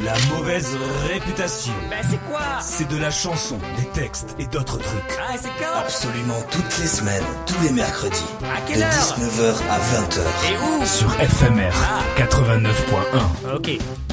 La mauvaise réputation. Bah c'est quoi? C'est de la chanson, des textes et d'autres trucs. Ah c'est quand? Absolument toutes les semaines, tous les mercredis. À quelle de heure? 19h à 20h. Et où? Sur FMR 89.1. Ok.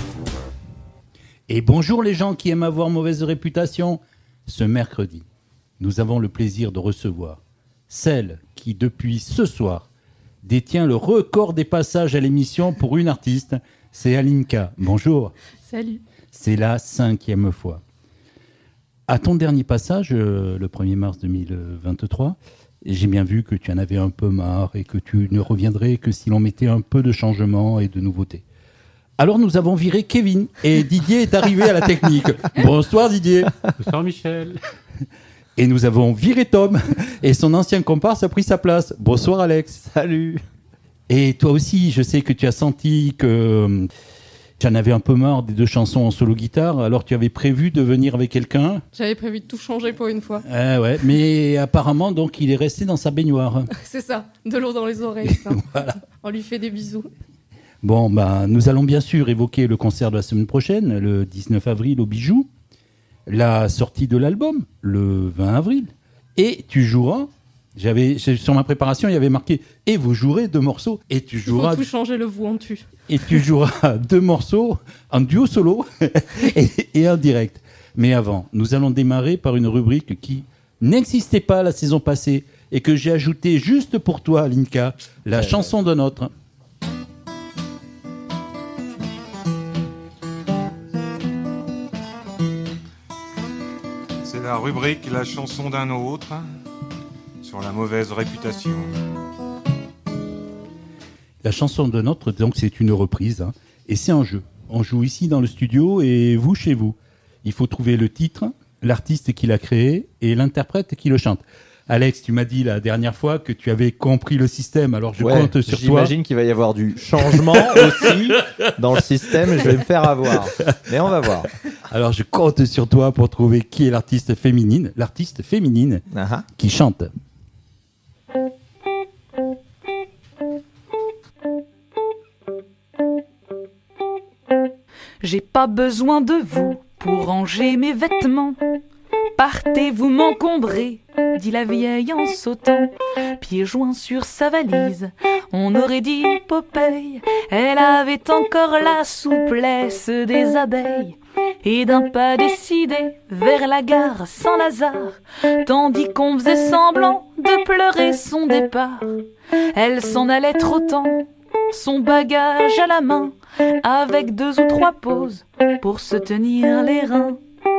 Et bonjour les gens qui aiment avoir mauvaise réputation. Ce mercredi, nous avons le plaisir de recevoir celle qui, depuis ce soir, détient le record des passages à l'émission pour une artiste. C'est Alinka. Bonjour. Salut. C'est la 5e fois. À ton dernier passage, le 1er mars 2023, j'ai bien vu que tu en avais un peu marre et que tu ne reviendrais que si l'on mettait un peu de changement et de nouveauté. Alors nous avons viré Kevin et Didier est arrivé à la technique. Bonsoir Didier. Bonsoir Michel. Et nous avons viré Tom et son ancien comparse a pris sa place. Bonsoir Alex. Salut. Et toi aussi, je sais que tu as senti que tu en avais un peu marre des deux chansons en solo guitare, alors tu avais prévu de venir avec quelqu'un. J'avais prévu de tout changer pour une fois. Ouais, mais apparemment, donc, il est resté dans sa baignoire. C'est ça, de l'eau dans les oreilles. Ça. Voilà. On lui fait des bisous. Bon, nous allons bien sûr évoquer le concert de la semaine prochaine, le 19 avril au Bijou, la sortie de l'album, le 20 avril, et tu joueras... Sur ma préparation, il y avait marqué « Et vous jouerez 2 morceaux ». Et tu joueras... Il faut tout changer, le vous en tue. Et tu joueras 2 morceaux en duo solo et en direct. Mais avant, nous allons démarrer par une rubrique qui n'existait pas la saison passée et que j'ai ajoutée juste pour toi, Linka, la chanson d'un autre. C'est la rubrique La chanson d'un autre sur la mauvaise réputation. La chanson d'un autre, donc, c'est une reprise, hein, et c'est un jeu. On joue ici dans le studio et vous chez vous. Il faut trouver le titre, l'artiste qui l'a créé et l'interprète qui le chante. Alex, tu m'as dit la dernière fois que tu avais compris le système, alors je compte sur toi. J'imagine qu'il va y avoir du changement aussi dans le système et je vais me faire avoir. Mais on va voir. Alors je compte sur toi pour trouver qui est l'artiste féminine qui chante. J'ai pas besoin de vous pour ranger mes vêtements. Partez, vous m'encombrez, dit la vieille en sautant. Pieds joints sur sa valise, on aurait dit Popeye. Elle avait encore la souplesse des abeilles. Et d'un pas décidé vers la gare Saint-Lazare, tandis qu'on faisait semblant de pleurer son départ. Elle s'en allait trottant, son bagage à la main, avec 2 ou 3 pauses pour se tenir les reins.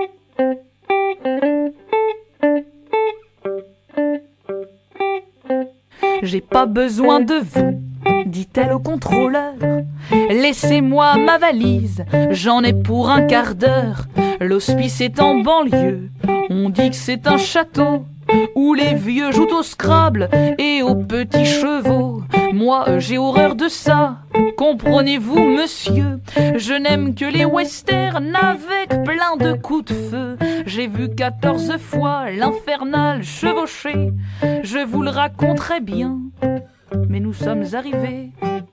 J'ai pas besoin de vous, dit-elle au contrôleur. Laissez-moi ma valise, j'en ai pour un quart d'heure. L'hospice est en banlieue, on dit que c'est un château où les vieux jouent au Scrabble et aux petits chevaux. Moi, j'ai horreur de ça, comprenez-vous, monsieur? Je n'aime que les westerns avec plein de coups de feu. J'ai vu 14 fois l'infernal chevaucher. Je vous le raconterai bien, mais nous sommes arrivés.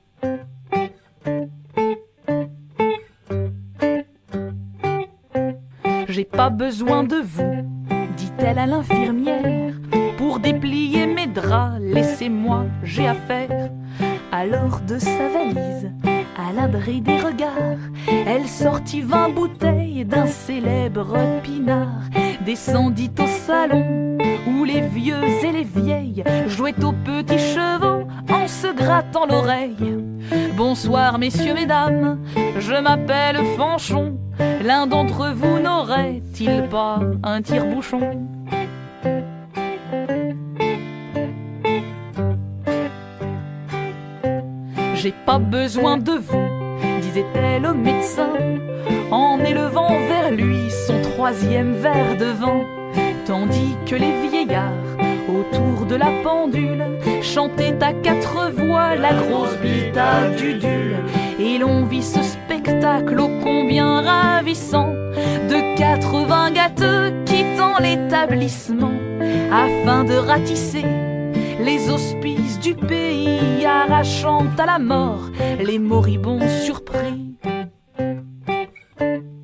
J'ai pas besoin de vous, dit-elle à l'infirmière. Pour déplier mes draps, laissez-moi, j'ai affaire. Alors de sa valise, à l'abri des regards, elle sortit 20 bouteilles d'un célèbre pinard. Descendit au salon, où les vieux et les vieilles jouaient aux petits chevaux en se grattant l'oreille. Bonsoir messieurs, mesdames, je m'appelle Fanchon. L'un d'entre vous n'aurait-il pas un tire-bouchon? J'ai pas besoin de vous, disait-elle au médecin, en élevant vers lui son 3e verre de vin. Tandis que les vieillards, autour de la pendule, chantaient à 4 voix la grosse bite à Dudule. Et l'on vit ce spectacle ô combien ravissant de 80 gâteux quittant l'établissement afin de ratisser les hospices du pays, arrachant à la mort les moribonds surpris.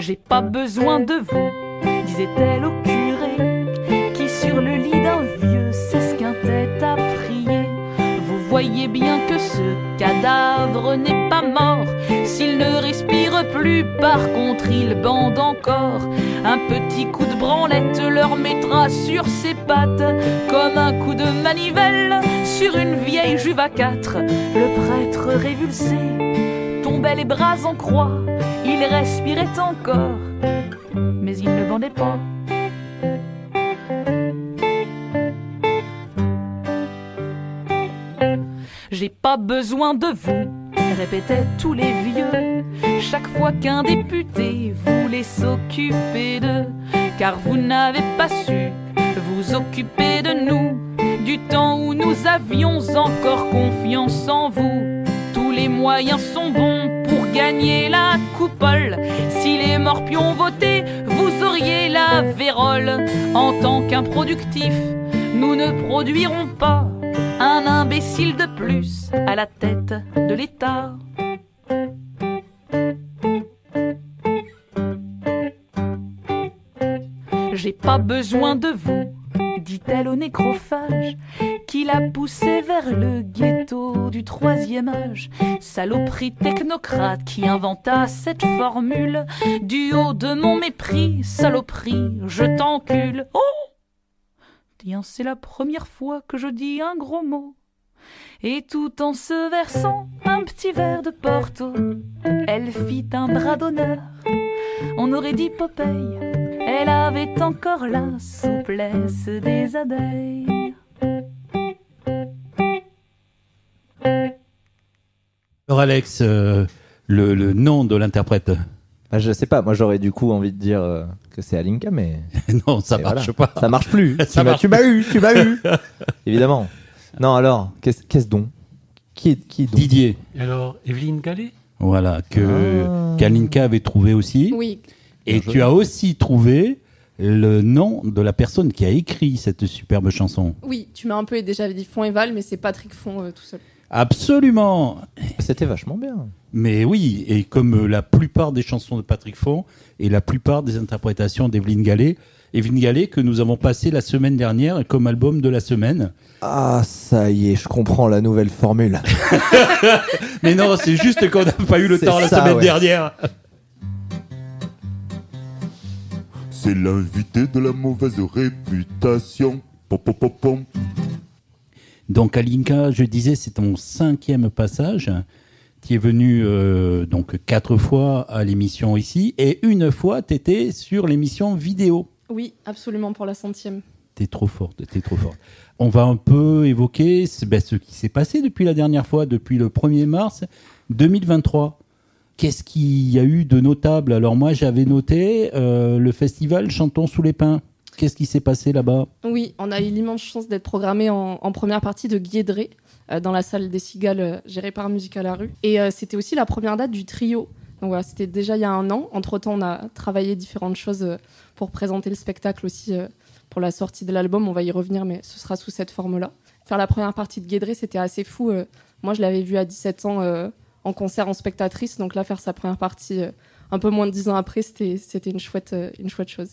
J'ai pas besoin de vous, disait-elle au curé, qui sur le lit d'un vieux s'esquintait à prier. Vous voyez bien que ce cadavre n'est pas mort. S'il ne respire plus, par contre il bande encore. Un petit coup de branlette leur mettra sur ses pattes, comme un coup de manivelle sur une vieille juve à 4. Le prêtre révulsé tombait les bras en croix. Il respirait encore, mais il ne bandait pas. J'ai pas besoin de vous, répétaient tous les vieux, chaque fois qu'un député voulait s'occuper d'eux. Car vous n'avez pas su vous occuper de nous, du temps où nous avions encore confiance en vous. Tous les moyens sont bons pour gagner la coupole. Si les morpions votaient, vous auriez la vérole. En tant qu'improductifs, nous ne produirons pas un imbécile de plus à la tête de l'État. J'ai pas besoin de vous, dit-elle au nécrophage, qui la poussait vers le ghetto du 3e âge. Saloperie technocrate qui inventa cette formule. Du haut de mon mépris, saloperie, je t'encule. Oh! Tiens, c'est la première fois que je dis un gros mot. Et tout en se versant un petit verre de Porto, elle fit un bras d'honneur. On aurait dit Popeye, elle avait encore la souplesse des abeilles. Alors Alex, le nom de l'interprète. Je sais pas, moi j'aurais du coup envie de dire que c'est Alinka, mais Non, ça marche pas. ça marche plus. Tu m'as eu. Évidemment. Non, alors, qu'est-ce donc qui donc Didier. Et alors, Evelyne Gallet? Voilà, qu'Alinka avait trouvé aussi. Oui, Et tu as aussi trouvé le nom de la personne qui a écrit cette superbe chanson. oui, tu m'as un peu aidé, j'avais dit Fond et Val, mais c'est Patrick Fond tout seul. Absolument. C'était vachement bien. Mais oui, et comme la plupart des chansons de Patrick Font et la plupart des interprétations d'Evelyne Gallet, que nous avons passé la semaine dernière comme album de la semaine. Ah, ça y est, je comprends la nouvelle formule. Mais non, c'est juste qu'on n'a pas eu le C'est temps la ça, semaine ouais. dernière. C'est l'invité de la mauvaise réputation. Pom, pom, pom, pom. Donc Alinka, je disais, c'est ton 5e passage. Tu es venu donc 4 fois à l'émission ici et une fois tu étais sur l'émission vidéo. Oui, absolument, pour la 100e. T'es trop forte. On va un peu évoquer ce qui s'est passé depuis la dernière fois, depuis le 1er mars 2023. Qu'est-ce qu'il y a eu de notable? Alors moi, j'avais noté le festival Chantons sous les pins. Qu'est-ce qui s'est passé là-bas? Oui, on a eu l'immense chance d'être programmé en première partie de Guédré, dans la salle des Cigales gérée par Musique à la rue. Et c'était aussi la première date du trio. Donc voilà, c'était déjà il y a un an. Entre-temps, on a travaillé différentes choses pour présenter le spectacle aussi pour la sortie de l'album. On va y revenir, mais ce sera sous cette forme-là. Faire la première partie de Guédré, c'était assez fou. Moi, je l'avais vu à 17 ans en concert en spectatrice. Donc là, faire sa première partie un peu moins de 10 ans après, c'était une chouette chose.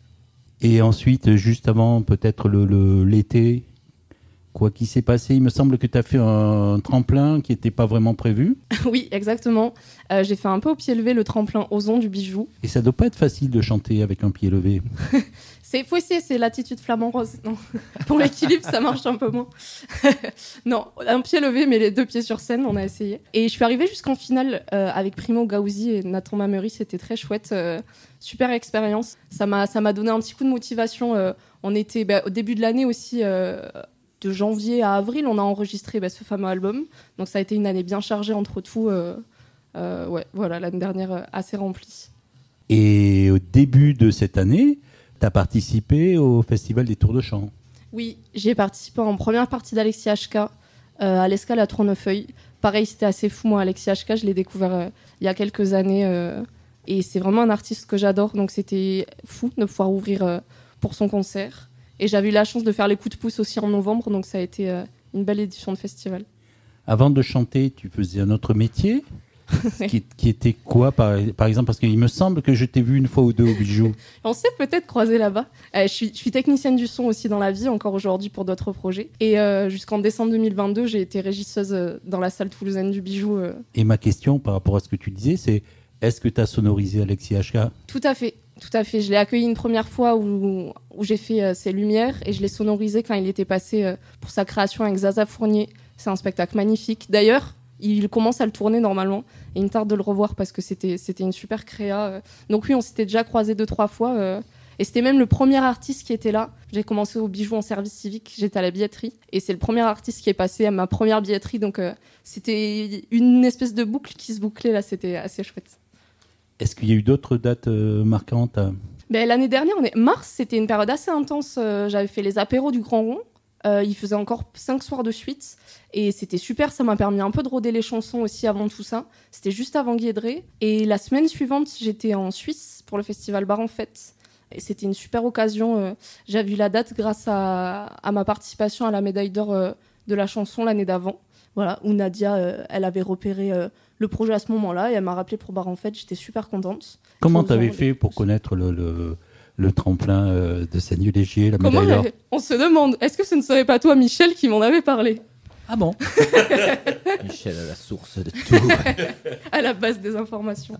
Et ensuite, juste avant peut-être l'été, quoi qui s'est passé? Il me semble que tu as fait un tremplin qui n'était pas vraiment prévu. Oui, exactement. J'ai fait un peu au pied levé le tremplin Ozon du Bijou. Et ça doit pas être facile de chanter avec un pied levé. Faut essayer, c'est l'attitude flamant rose. Non. Pour l'équilibre, ça marche un peu moins. Non, un pied levé, mais les 2 pieds sur scène, on a essayé. Et je suis arrivée jusqu'en finale avec Primo Gauzy et Nathan Mamery, c'était très chouette. Super expérience. Ça m'a donné un petit coup de motivation. On était au début de l'année aussi, de janvier à avril, on a enregistré ce fameux album. Donc ça a été une année bien chargée entre tout. Ouais, voilà, l'année dernière assez remplie. Et au début de cette année, tu as participé au Festival des Tours de Chant. Oui, j'ai participé en première partie d'Alexis HK à l'Escale à Tournefeuille. Pareil, c'était assez fou. Moi, Alexis HK, je l'ai découvert il y a quelques années. Et c'est vraiment un artiste que j'adore. Donc c'était fou de pouvoir ouvrir pour son concert. Et j'avais eu la chance de faire les coups de pouce aussi en novembre. Donc ça a été une belle édition de festival. Avant de chanter, tu faisais un autre métier. Qui était quoi, par exemple? Parce qu'il me semble que je t'ai vu une fois ou deux au Bijou. On s'est peut-être croisés là-bas. Je suis technicienne du son aussi dans la vie, encore aujourd'hui pour d'autres projets. Et jusqu'en décembre 2022, j'ai été régisseuse dans la salle toulousaine du Bijou. Et ma question par rapport à ce que tu disais, c'est est-ce que tu as sonorisé Alexis HK? Tout à fait. Je l'ai accueilli une première fois où j'ai fait ses lumières et je l'ai sonorisé quand il était passé pour sa création avec Zaza Fournier. C'est un spectacle magnifique. D'ailleurs, il commence à le tourner normalement et il me tarde de le revoir parce que c'était une super créa. Donc oui, on s'était déjà croisés 2-3 fois et c'était même le premier artiste qui était là. J'ai commencé au Bijou en service civique, j'étais à la billetterie et c'est le premier artiste qui est passé à ma première billetterie. Donc c'était une espèce de boucle qui se bouclait là, c'était assez chouette. Est-ce qu'il y a eu d'autres dates marquantes? L'année dernière, mars, c'était une période assez intense. J'avais fait les apéros du Grand Rond. Il faisait encore 5 soirs de suite. Et c'était super, ça m'a permis un peu de rôder les chansons aussi avant tout ça. C'était juste avant Guédré. Et la semaine suivante, j'étais en Suisse pour le festival Bar en Fête. Et c'était une super occasion. J'avais eu la date grâce à ma participation à la médaille d'or de la chanson l'année d'avant. Voilà, où Nadia, elle avait repéré le projet à ce moment-là et elle m'a rappelé pour Bar en Fête. J'étais super contente. Comment t'avais fait pour connaître le tremplin de Seigneur-Légier, la médaille d'or? On se demande, est-ce que ce ne serait pas toi, Michel, qui m'en avait parlé? Ah bon? Michel à la source de tout. À la base des informations.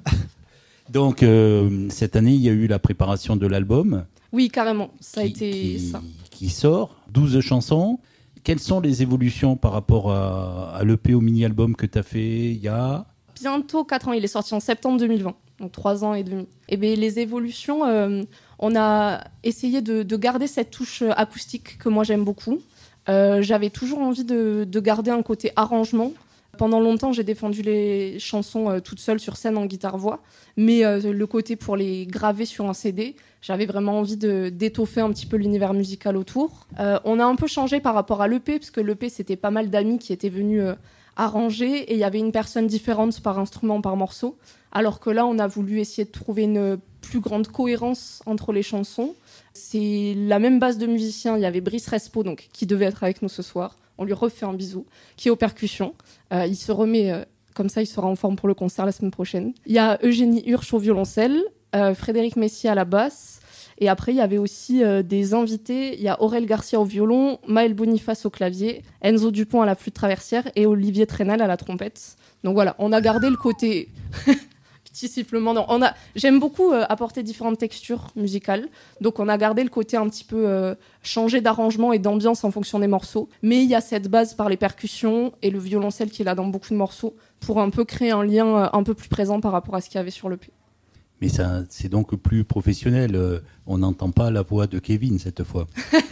Donc, cette année, il y a eu la préparation de l'album. Oui, carrément. Ça a été ça. Qui sort, 12 chansons. Quelles sont les évolutions par rapport à l'EP, au mini-album que tu as fait il y a... Bientôt 4 ans. Il est sorti en septembre 2020. Donc 3 ans et demi. Et bien, les évolutions, on a essayé de garder cette touche acoustique que moi j'aime beaucoup. J'avais toujours envie de garder un côté arrangement. Pendant longtemps, j'ai défendu les chansons toute seule sur scène en guitare-voix. Mais le côté pour les graver sur un CD, j'avais vraiment envie d'étoffer un petit peu l'univers musical autour. On a un peu changé par rapport à l'EP, parce que l'EP, c'était pas mal d'amis qui étaient venus arranger, et il y avait une personne différente par instrument, par morceau. Alors que là, on a voulu essayer de trouver une plus grande cohérence entre les chansons. C'est la même base de musiciens. Il y avait Brice Respo, donc, qui devait être avec nous ce soir. On lui refait un bisou, qui est aux percussions. Il se remet, comme ça, il sera en forme pour le concert la semaine prochaine. Il y a Eugénie Hurch au violoncelle, Frédéric Messier à la basse. Et après, il y avait aussi des invités. Il y a Aurel Garcia au violon, Maël Boniface au clavier, Enzo Dupont à la flûte traversière et Olivier Trenel à la trompette. Donc voilà, on a gardé le côté... Petit sifflement. Non, j'aime beaucoup apporter différentes textures musicales. Donc on a gardé le côté un petit peu changé d'arrangement et d'ambiance en fonction des morceaux. Mais il y a cette base par les percussions et le violoncelle qui est là dans beaucoup de morceaux pour un peu créer un lien un peu plus présent par rapport à ce qu'il y avait sur l'EP. Mais ça, c'est donc plus professionnel. On n'entend pas la voix de Kevin cette fois.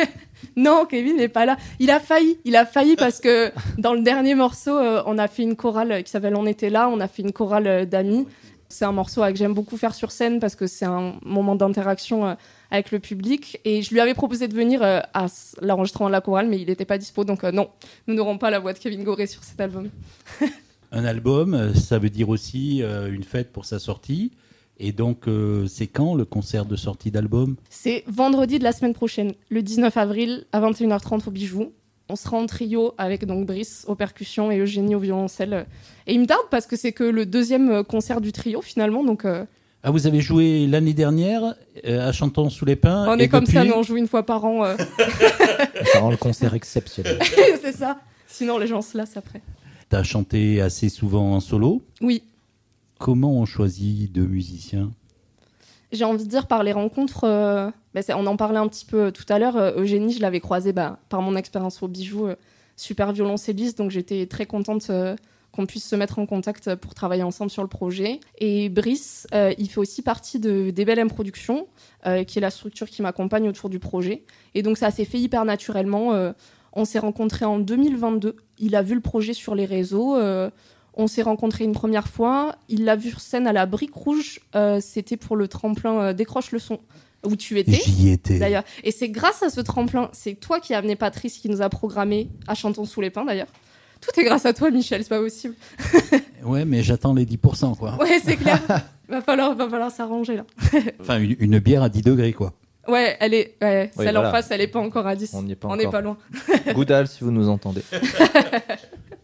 Non, Kevin n'est pas là. Il a failli parce que dans le dernier morceau, on a fait une chorale qui s'appelle On était là. On a fait une chorale d'amis. C'est un morceau que j'aime beaucoup faire sur scène parce que c'est un moment d'interaction avec le public. Et je lui avais proposé de venir à l'enregistrement de la chorale, mais il n'était pas dispo. Donc non, nous n'aurons pas la voix de Kevin Goré sur cet album. Un album, ça veut dire aussi une fête pour sa sortie. Et donc, c'est quand le concert de sortie d'album? C'est vendredi de la semaine prochaine, le 19 avril à 21h30 au Bijou. On sera en trio avec donc Brice aux percussions et Eugénie au violoncelle. Et il me tarde parce que c'est que le deuxième concert du trio finalement. Donc, Ah, vous avez joué l'année dernière à Chantons sous les pins. On est comme ça, nous on joue une fois par an. Ça rend le concert exceptionnel. C'est ça. Sinon les gens se lassent après. T'as chanté assez souvent en solo? Oui. Comment on choisit deux musiciens? J'ai envie de dire par les rencontres, on en parlait un petit peu tout à l'heure, Eugénie, je l'avais croisée par mon expérience au Bijou, super violoncelliste, donc j'étais très contente qu'on puisse se mettre en contact pour travailler ensemble sur le projet. Et Brice, il fait aussi partie de DBLM Productions, qui est la structure qui m'accompagne autour du projet. Et donc ça s'est fait hyper naturellement. On s'est rencontrés en 2022, il a vu le projet sur les réseaux, on s'est rencontrés une première fois. Il l'a vu sur scène à la Brique Rouge. C'était pour le tremplin Décroche le son, où tu étais. J'y étais. D'ailleurs. Et c'est grâce à ce tremplin, c'est toi qui as amené Patrice, qui nous a programmé à Chantons sous les pins, d'ailleurs. Tout est grâce à toi, Michel, c'est pas possible. Ouais, mais j'attends les 10%, quoi. Ouais, c'est clair. va falloir s'arranger, là. Enfin, une bière à 10 degrés, quoi. Ouais, elle est. Ouais, oui, celle voilà. en face, elle est pas encore à 10. On n'y est pas On encore. n'est pas loin. Goudal, si vous nous entendez.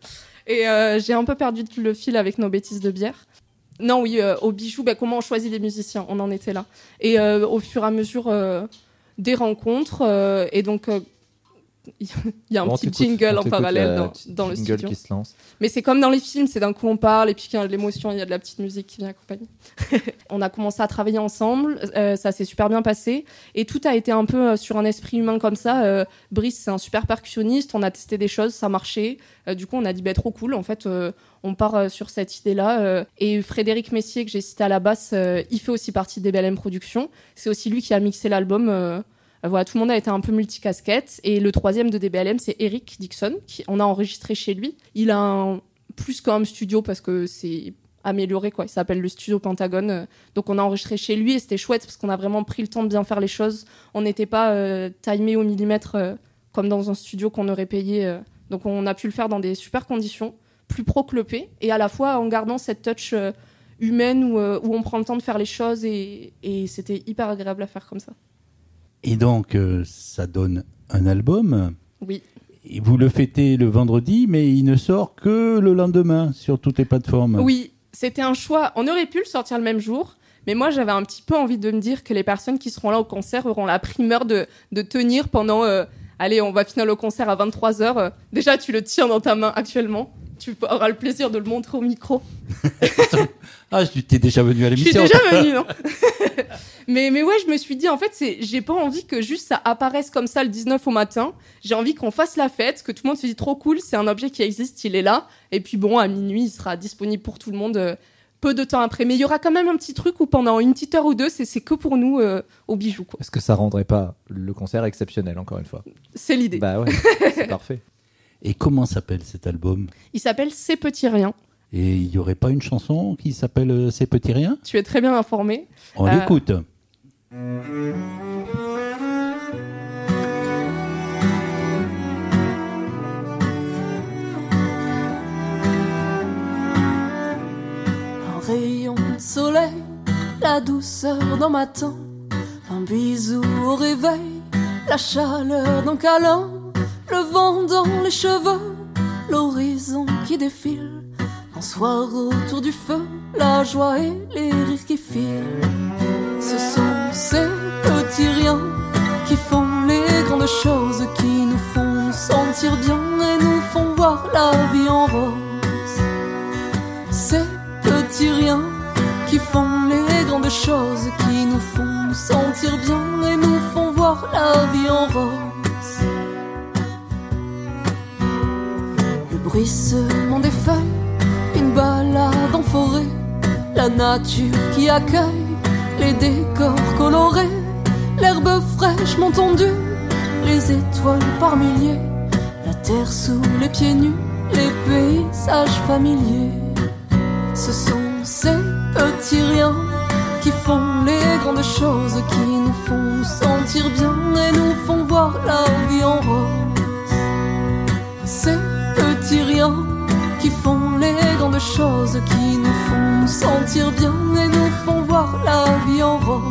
Et j'ai un peu perdu le fil avec nos bêtises de bière. Non, oui, au bijou, comment on choisit les musiciens, on en était là. Et au fur et à mesure des rencontres, et donc il y a un petit jingle en parallèle dans le studio. Qui se lance. Mais c'est comme dans les films, c'est d'un coup on parle et puis qu'il y a de l'émotion, il y a de la petite musique qui vient accompagner. On a commencé à travailler ensemble, ça s'est super bien passé et tout a été un peu sur un esprit humain comme ça. Brice, c'est un super percussionniste, on a testé des choses, ça marchait. Du coup, on a dit trop cool, en fait, on part sur cette idée-là. Et Frédéric Messier, que j'ai cité à la basse, il fait aussi partie des DBLM Productions. C'est aussi lui qui a mixé l'album. Voilà, tout le monde a été un peu multicasquette. Et le troisième de DBLM, c'est Eric Dixon, on a enregistré chez lui. Il a plus qu'un studio parce que c'est amélioré, quoi. Il s'appelle le studio Pentagone. Donc on a enregistré chez lui et c'était chouette parce qu'on a vraiment pris le temps de bien faire les choses. On n'était pas timé au millimètre comme dans un studio qu'on aurait payé. Donc on a pu le faire dans des super conditions, plus pro que le P, et à la fois en gardant cette touch humaine où on prend le temps de faire les choses et c'était hyper agréable à faire comme ça. Et donc, ça donne un album. Oui. Et vous le fêtez le vendredi, mais il ne sort que le lendemain sur toutes les plateformes. Oui, c'était un choix. On aurait pu le sortir le même jour, mais moi, j'avais un petit peu envie de me dire que les personnes qui seront là au concert auront la primeur de tenir pendant... allez, on va finir le concert à 23h. Déjà, tu le tiens dans ta main actuellement. Tu auras le plaisir de le montrer au micro. Ah, t'es déjà venu à l'émission. Je suis déjà venu, non? mais ouais, je me suis dit, en fait, j'ai pas envie que juste ça apparaisse comme ça le 19 au matin. J'ai envie qu'on fasse la fête, que tout le monde se dise trop cool, c'est un objet qui existe, il est là. Et puis bon, à minuit, il sera disponible pour tout le monde peu de temps après. Mais il y aura quand même un petit truc où pendant une petite heure ou deux, c'est que pour nous au bijou, quoi. Est-ce que ça rendrait pas le concert exceptionnel, encore une fois? C'est l'idée. Bah ouais, c'est parfait. Et comment s'appelle cet album? Il s'appelle Ces petits riens. Et il n'y aurait pas une chanson qui s'appelle Ces petits riens? Tu es très bien informé. On l'écoute. Un rayon de soleil, la douceur d'un matin, un bisou au réveil, la chaleur d'un câlin, le vent dans les cheveux, l'horizon qui défile, un soir autour du feu, la joie et les rires qui filent. Ce sont ces petits riens qui font les grandes choses, qui nous font sentir bien et nous font voir la vie en rose. Ces petits riens qui font les grandes choses, qui nous font sentir bien et nous font voir la vie en rose. Le bruissement des feuilles, une balade en forêt, la nature qui accueille les décors colorés, l'herbe fraîchement tendue, les étoiles par milliers, la terre sous les pieds nus, les paysages familiers. Ce sont ces petits riens qui font les grandes choses, qui nous font sentir bien et nous font voir la vie en rose. Ces petits riens qui font les grandes choses, qui nous font sentir bien et nous font voir la vie en rose.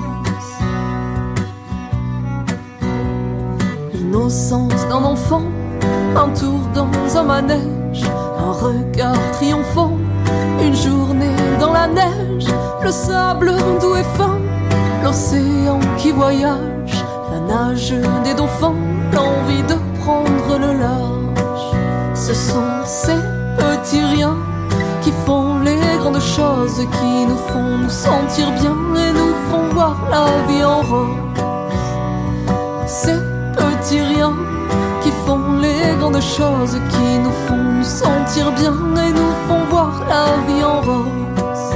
L'innocence d'un enfant, un tour dans un manège, un regard triomphant, une journée dans la neige, le sable doux et fin, l'océan qui voyage, la nage des dauphins, l'envie de prendre le large. Ce sont ces petits riens qui font les grandes choses, qui nous font nous sentir bien et nous font voir la vie en rose. Ces petits riens qui font les grandes choses, qui nous font nous sentir bien et nous font voir la vie en rose.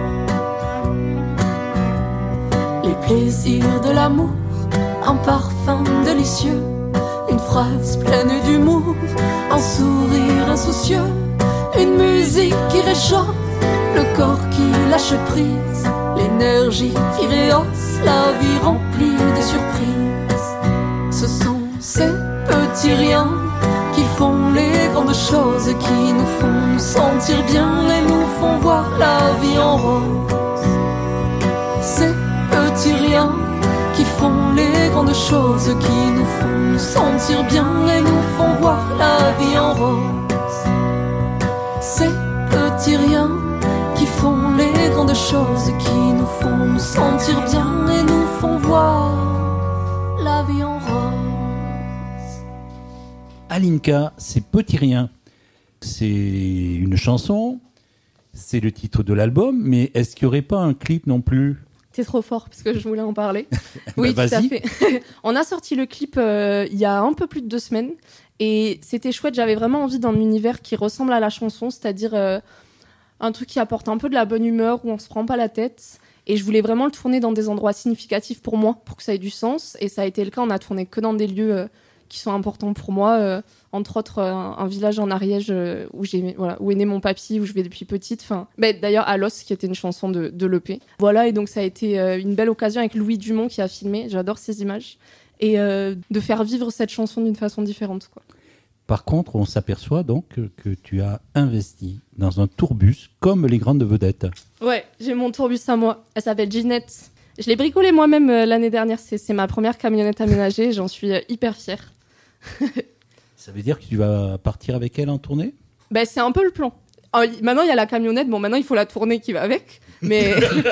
Les plaisirs de l'amour, un parfum délicieux, une phrase pleine d'humour, un sourire insoucieux, une musique qui réchauffe, le corps qui lâche prise, l'énergie qui rehausse, la vie remplie de surprises. Ce sont ces petits riens qui font les grandes choses, qui nous font nous sentir bien et nous font voir la vie en rose. Ces petits riens qui font les grandes choses, qui nous font nous sentir bien et nous font voir la vie en rose. de choses qui nous font nous sentir bien et nous font voir la vie en rose. Alinka, c'est Petit Rien. C'est une chanson, c'est le titre de l'album, mais est-ce qu'il n'y aurait pas un clip non plus ? T'es trop fort parce que je voulais en parler. Oui, Bah, tout à vas-y. fait. On a sorti le clip il y a un peu plus de 2 semaines et c'était chouette. J'avais vraiment envie d'un univers qui ressemble à la chanson, c'est-à-dire un truc qui apporte un peu de la bonne humeur, où on se prend pas la tête. Et je voulais vraiment le tourner dans des endroits significatifs pour moi, pour que ça ait du sens. Et ça a été le cas. On a tourné que dans des lieux qui sont importants pour moi. Entre autres, un village en Ariège où est né mon papy, où je vais depuis petite. D'ailleurs, à l'os, qui était une chanson de l'EP. Voilà, et donc ça a été une belle occasion avec Louis Dumont qui a filmé. J'adore ces images. Et de faire vivre cette chanson d'une façon différente, quoi. Par contre, on s'aperçoit donc que tu as investi dans un tourbus comme les grandes vedettes. Ouais, j'ai mon tourbus à moi. Elle s'appelle Ginette. Je l'ai bricolée moi-même l'année dernière. C'est ma première camionnette aménagée. J'en suis hyper fière. Ça veut dire que tu vas partir avec elle en tournée ? C'est un peu le plan. Maintenant, il y a la camionnette. Bon, maintenant, il faut la tournée qui va avec. Mais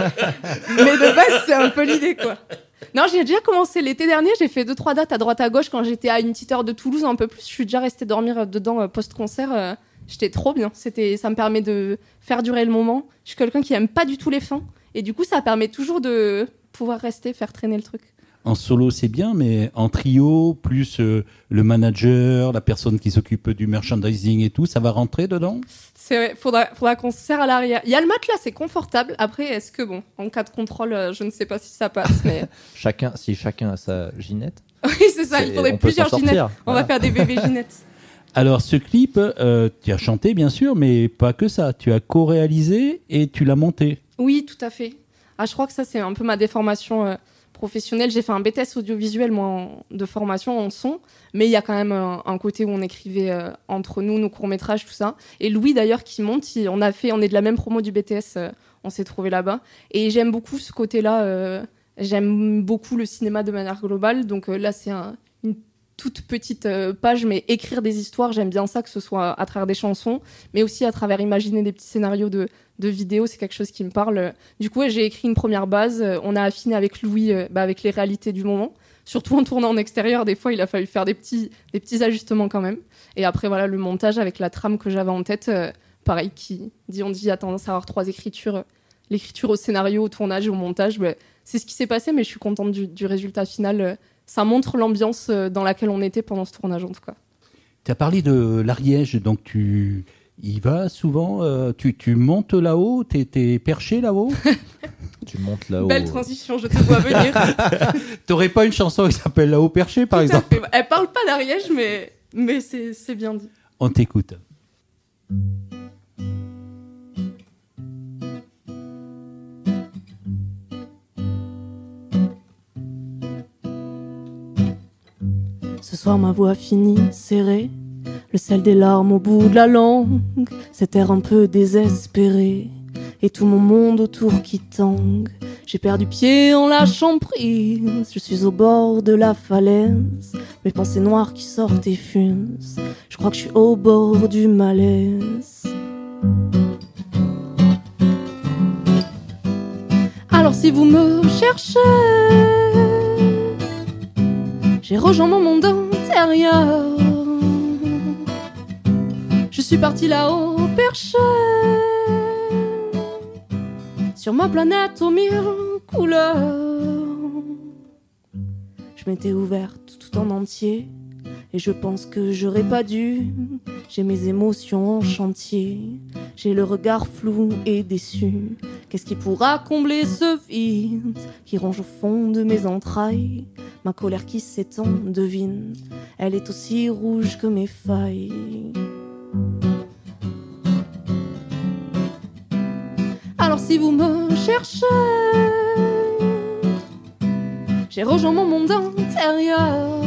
de base, c'est un peu l'idée, quoi. Non, j'ai déjà commencé l'été dernier. J'ai fait 2-3 dates à droite à gauche quand j'étais à une petite heure de Toulouse, un peu plus. Je suis déjà restée dormir dedans post-concert. J'étais trop bien. Ça me permet de faire durer le moment. Je suis quelqu'un qui aime pas du tout les fins. Et du coup, ça permet toujours de pouvoir rester, faire traîner le truc. En solo, c'est bien, mais en trio, plus le manager, la personne qui s'occupe du merchandising et tout, ça va rentrer dedans ? C'est vrai, faudra qu'on se serre à l'arrière. Il y a le matelas, c'est confortable. Après, est-ce que, en cas de contrôle, je ne sais pas si ça passe, mais... Si chacun a sa Ginette. Oui, c'est ça, il faudrait on peut plusieurs s'en sortir. Ginettes. On va faire des bébés Ginettes. Alors, ce clip, tu as chanté, bien sûr, mais pas que ça. Tu as co-réalisé et tu l'as monté. Oui, tout à fait. Je crois que ça, c'est un peu ma déformation professionnelle. J'ai fait un BTS audiovisuel, moi, de formation en son, mais il y a quand même un côté où on écrivait entre nous, nos courts-métrages, tout ça. Et Louis, d'ailleurs, qui monte, on est de la même promo du BTS, on s'est trouvés là-bas. Et j'aime beaucoup ce côté-là. J'aime beaucoup le cinéma de manière globale. Donc là, c'est une toute petite page, mais écrire des histoires, j'aime bien ça, que ce soit à travers des chansons, mais aussi à travers imaginer des petits scénarios de vidéos, c'est quelque chose qui me parle. Du coup, j'ai écrit une première base, on a affiné avec Louis, avec les réalités du moment. Surtout en tournant en extérieur, des fois, il a fallu faire des petits ajustements quand même. Et après, voilà, le montage avec la trame que j'avais en tête, pareil, on dit a tendance à avoir 3 écritures. L'écriture au scénario, au tournage et au montage, c'est ce qui s'est passé, mais je suis contente du résultat final. Ça montre l'ambiance dans laquelle on était pendant ce tournage, en tout cas. Tu as parlé de l'Ariège, donc tu y vas souvent, tu montes là-haut, t'es perché là-haut. Tu montes là-haut. Belle transition, je te vois venir. T'aurais pas une chanson qui s'appelle Là-haut perché, par exemple ? Tout à fait. Elle parle pas d'Ariège, mais c'est bien dit. On t'écoute. Ce soir ma voix finit serrée, le sel des larmes au bout de la langue, cet air un peu désespéré, et tout mon monde autour qui tangue. J'ai perdu pied en lâchant prise, je suis au bord de la falaise, mes pensées noires qui sortent et fusent, je crois que je suis au bord du malaise. Alors si vous me cherchez, j'ai rejoint mon monde intérieur. Je suis partie là-haut perché, sur ma planète aux 1000 couleurs. Je m'étais ouverte tout en entier, et je pense que j'aurais pas dû. J'ai mes émotions en chantier, j'ai le regard flou et déçu. Qu'est-ce qui pourra combler ce vide qui ronge au fond de mes entrailles? Ma colère qui s'étend, devine, elle est aussi rouge que mes failles. Alors si vous me cherchez, j'ai rejoint mon monde intérieur.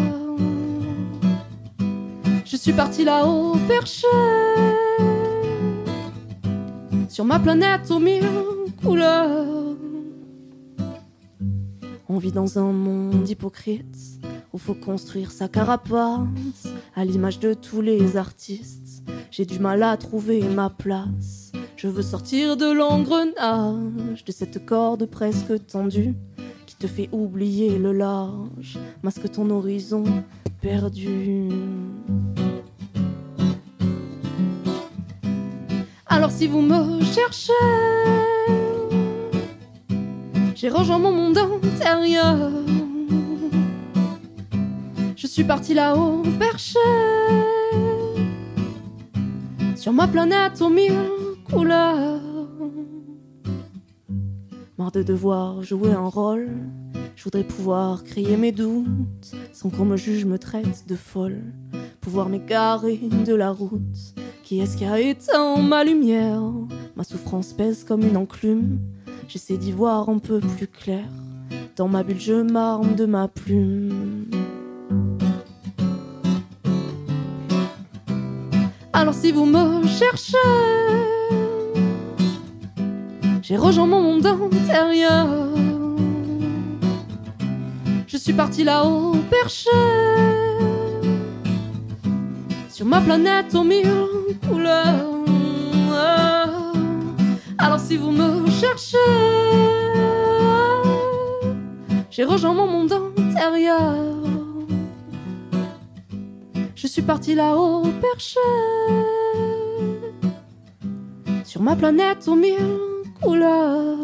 Je suis partie là-haut perché, sur ma planète aux 1000 couleurs. On vit dans un monde hypocrite où faut construire sa carapace, à l'image de tous les artistes. J'ai du mal à trouver ma place. Je veux sortir de l'engrenage, de cette corde presque tendue qui te fait oublier le large, masque ton horizon perdu. Alors si vous me cherchez, j'ai rejoint mon monde intérieur. Je suis parti là-haut perché sur ma planète aux mille couleurs. Marre de devoir jouer un rôle, je voudrais pouvoir crier mes doutes sans qu'on me juge, me traite de folle. Pouvoir m'égarer de la route. Qui est-ce qui a éteint ma lumière? Ma souffrance pèse comme une enclume. J'essaie d'y voir un peu plus clair. Dans ma bulle je m'arme de ma plume. Alors si vous me cherchez, j'ai rejoint mon monde intérieur. Je suis parti là-haut perché sur ma planète aux mille couleurs. Alors si vous me cherchez, j'ai rejoint mon monde intérieur. Je suis parti là-haut perché sur ma planète aux mille couleurs.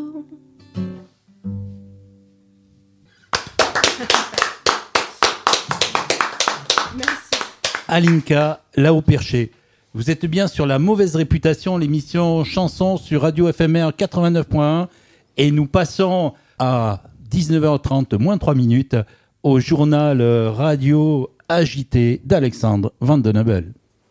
Alinka, là-haut perché. Vous êtes bien sur La Mauvaise Réputation, l'émission chanson sur Radio FMR 89.1. Et nous passons à 19h30, moins 3 minutes, au journal radio agité d'Alexandre Van de Nobel.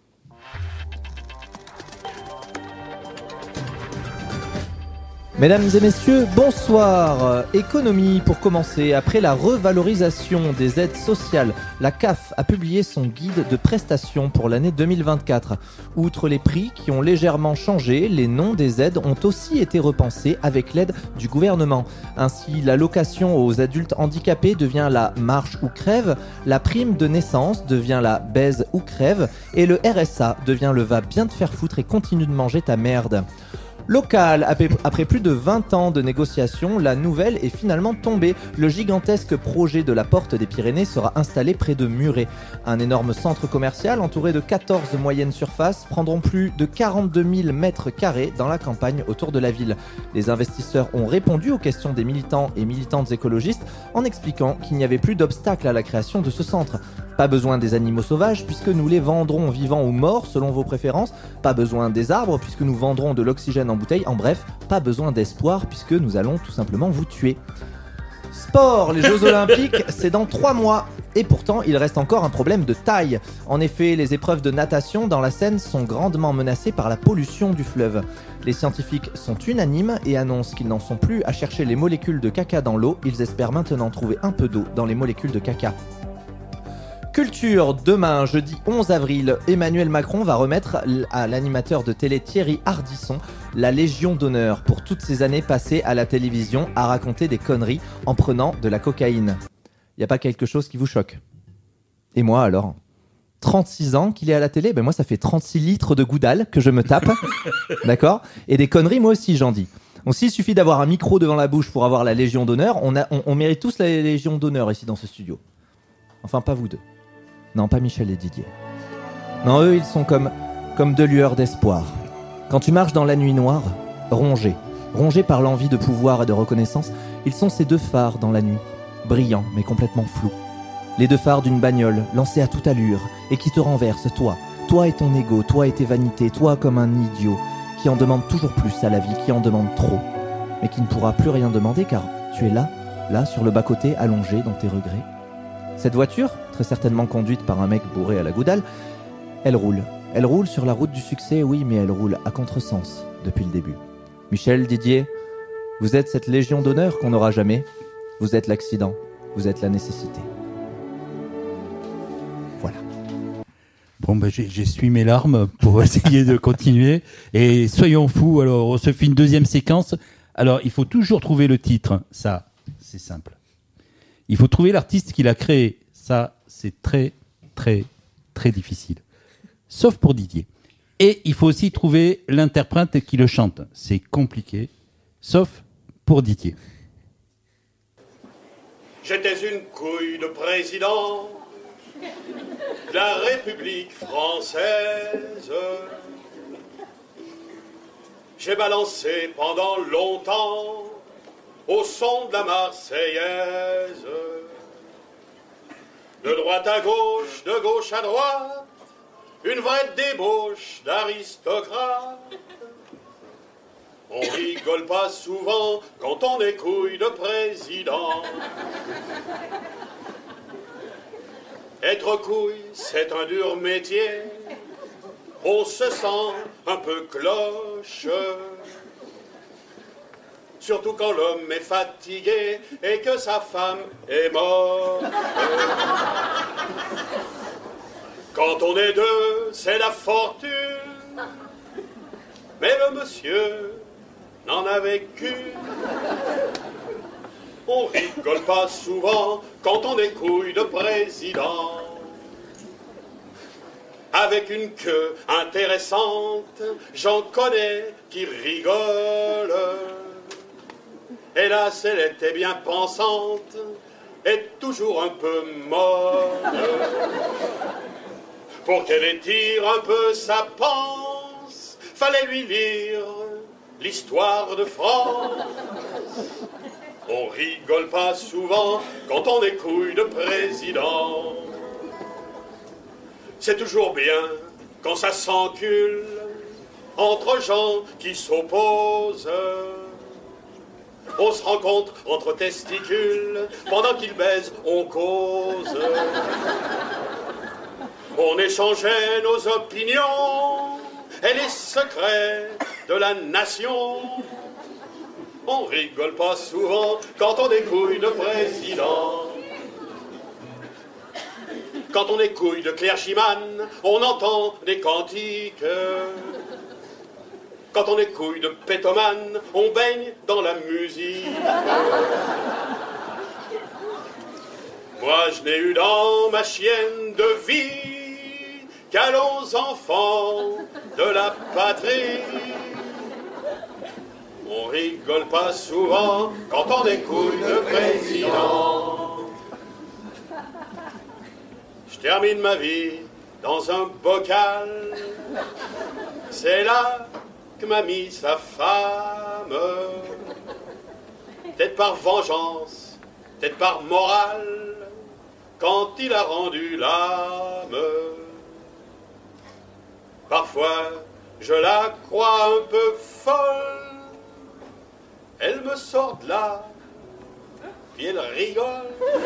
Mesdames et messieurs, bonsoir. Économie pour commencer. Après la revalorisation des aides sociales, la CAF a publié son guide de prestations pour l'année 2024. Outre les prix qui ont légèrement changé, les noms des aides ont aussi été repensés avec l'aide du gouvernement. Ainsi, l'allocation aux adultes handicapés devient la marche ou crève, la prime de naissance devient la baise ou crève et le RSA devient le va bien te faire foutre et continue de manger ta merde. Local, après plus de 20 ans de négociations, la nouvelle est finalement tombée. Le gigantesque projet de la Porte des Pyrénées sera installé près de Muret. Un énorme centre commercial entouré de 14 moyennes surfaces prendront plus de 42 000 mètres carrés dans la campagne autour de la ville. Les investisseurs ont répondu aux questions des militants et militantes écologistes en expliquant qu'il n'y avait plus d'obstacle à la création de ce centre. Pas besoin des animaux sauvages puisque nous les vendrons vivants ou morts selon vos préférences. Pas besoin des arbres puisque nous vendrons de l'oxygène en bouteille. En bref, pas besoin d'espoir puisque nous allons tout simplement vous tuer. Sport, les Jeux Olympiques, c'est dans 3 mois. Et pourtant, il reste encore un problème de taille. En effet, les épreuves de natation dans la Seine sont grandement menacées par la pollution du fleuve. Les scientifiques sont unanimes et annoncent qu'ils n'en sont plus à chercher les molécules de caca dans l'eau. Ils espèrent maintenant trouver un peu d'eau dans les molécules de caca. Culture, demain, jeudi 11 avril, Emmanuel Macron va remettre à l'animateur de télé Thierry Ardisson la Légion d'honneur pour toutes ces années passées à la télévision à raconter des conneries en prenant de la cocaïne. Y a pas quelque chose qui vous choque? Et moi alors? 36 ans qu'il est à la télé, ben moi ça fait 36 litres de goudal que je me tape, d'accord? Et des conneries moi aussi j'en dis. Donc s'il suffit d'avoir un micro devant la bouche pour avoir la Légion d'honneur, on mérite tous la Légion d'honneur ici dans ce studio. Enfin pas vous deux. Non, pas Michel et Didier. Non, eux, ils sont comme deux lueurs d'espoir. Quand tu marches dans la nuit noire, rongés par l'envie de pouvoir et de reconnaissance, ils sont ces 2 phares dans la nuit, brillants mais complètement flous. Les 2 phares d'une bagnole, lancés à toute allure, et qui te renversent, toi et ton ego, toi et tes vanités, toi comme un idiot, qui en demande toujours plus à la vie, qui en demande trop, mais qui ne pourra plus rien demander car tu es là sur le bas-côté, allongé dans tes regrets. Cette voiture, très certainement conduite par un mec bourré à la goudale, elle roule. Elle roule sur la route du succès, oui, mais elle roule à contresens depuis le début. Michel, Didier, vous êtes cette Légion d'honneur qu'on n'aura jamais. Vous êtes l'accident, vous êtes la nécessité. Voilà. Bon, ben, j'essuie mes larmes pour essayer de continuer. Et soyons fous, alors on se fait une deuxième séquence. Alors, il faut toujours trouver le titre. Ça, c'est simple. Il faut trouver l'artiste qui l'a créé. Ça, c'est très, très, très difficile. Sauf pour Didier. Et il faut aussi trouver l'interprète qui le chante. C'est compliqué, sauf pour Didier. J'étais une couille de président de la République française. J'ai balancé pendant longtemps au son de la Marseillaise. De droite à gauche à droite, une vraie débauche d'aristocrate. On rigole pas souvent quand on est couille de président. Être couille, c'est un dur métier. On se sent un peu cloche. Surtout quand l'homme est fatigué et que sa femme est morte. Quand on est deux, c'est la fortune. Mais le monsieur n'en avait qu'une. On rigole pas souvent quand on est couille de président. Avec une queue intéressante, j'en connais qui rigolent. Hélas, elle était bien pensante et toujours un peu molle. Pour qu'elle étire un peu sa panse, fallait lui lire l'histoire de France. On rigole pas souvent quand on est couille de président. C'est toujours bien quand ça s'encule entre gens qui s'opposent. On se rencontre entre testicules, pendant qu'ils baisent, on cause. On échangeait nos opinions et les secrets de la nation. On rigole pas souvent quand on est couille de président. Quand on est couille de clergyman, on entend des cantiques. Quand on est couille de pétomane, on baigne dans la musique. Moi, je n'ai eu dans ma chienne de vie qu'allons enfants de la patrie. On rigole pas souvent quand on est couille de président. Je termine ma vie dans un bocal. C'est là que m'a mis sa femme. Peut-être par vengeance, peut-être par morale, quand il a rendu l'âme. Parfois, je la crois un peu folle. Elle me sort de là, puis elle rigole.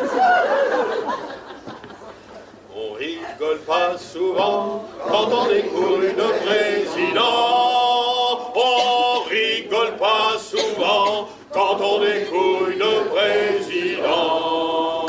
On rigole pas souvent quand on est couille de président. On rigole pas souvent quand on est couille de président.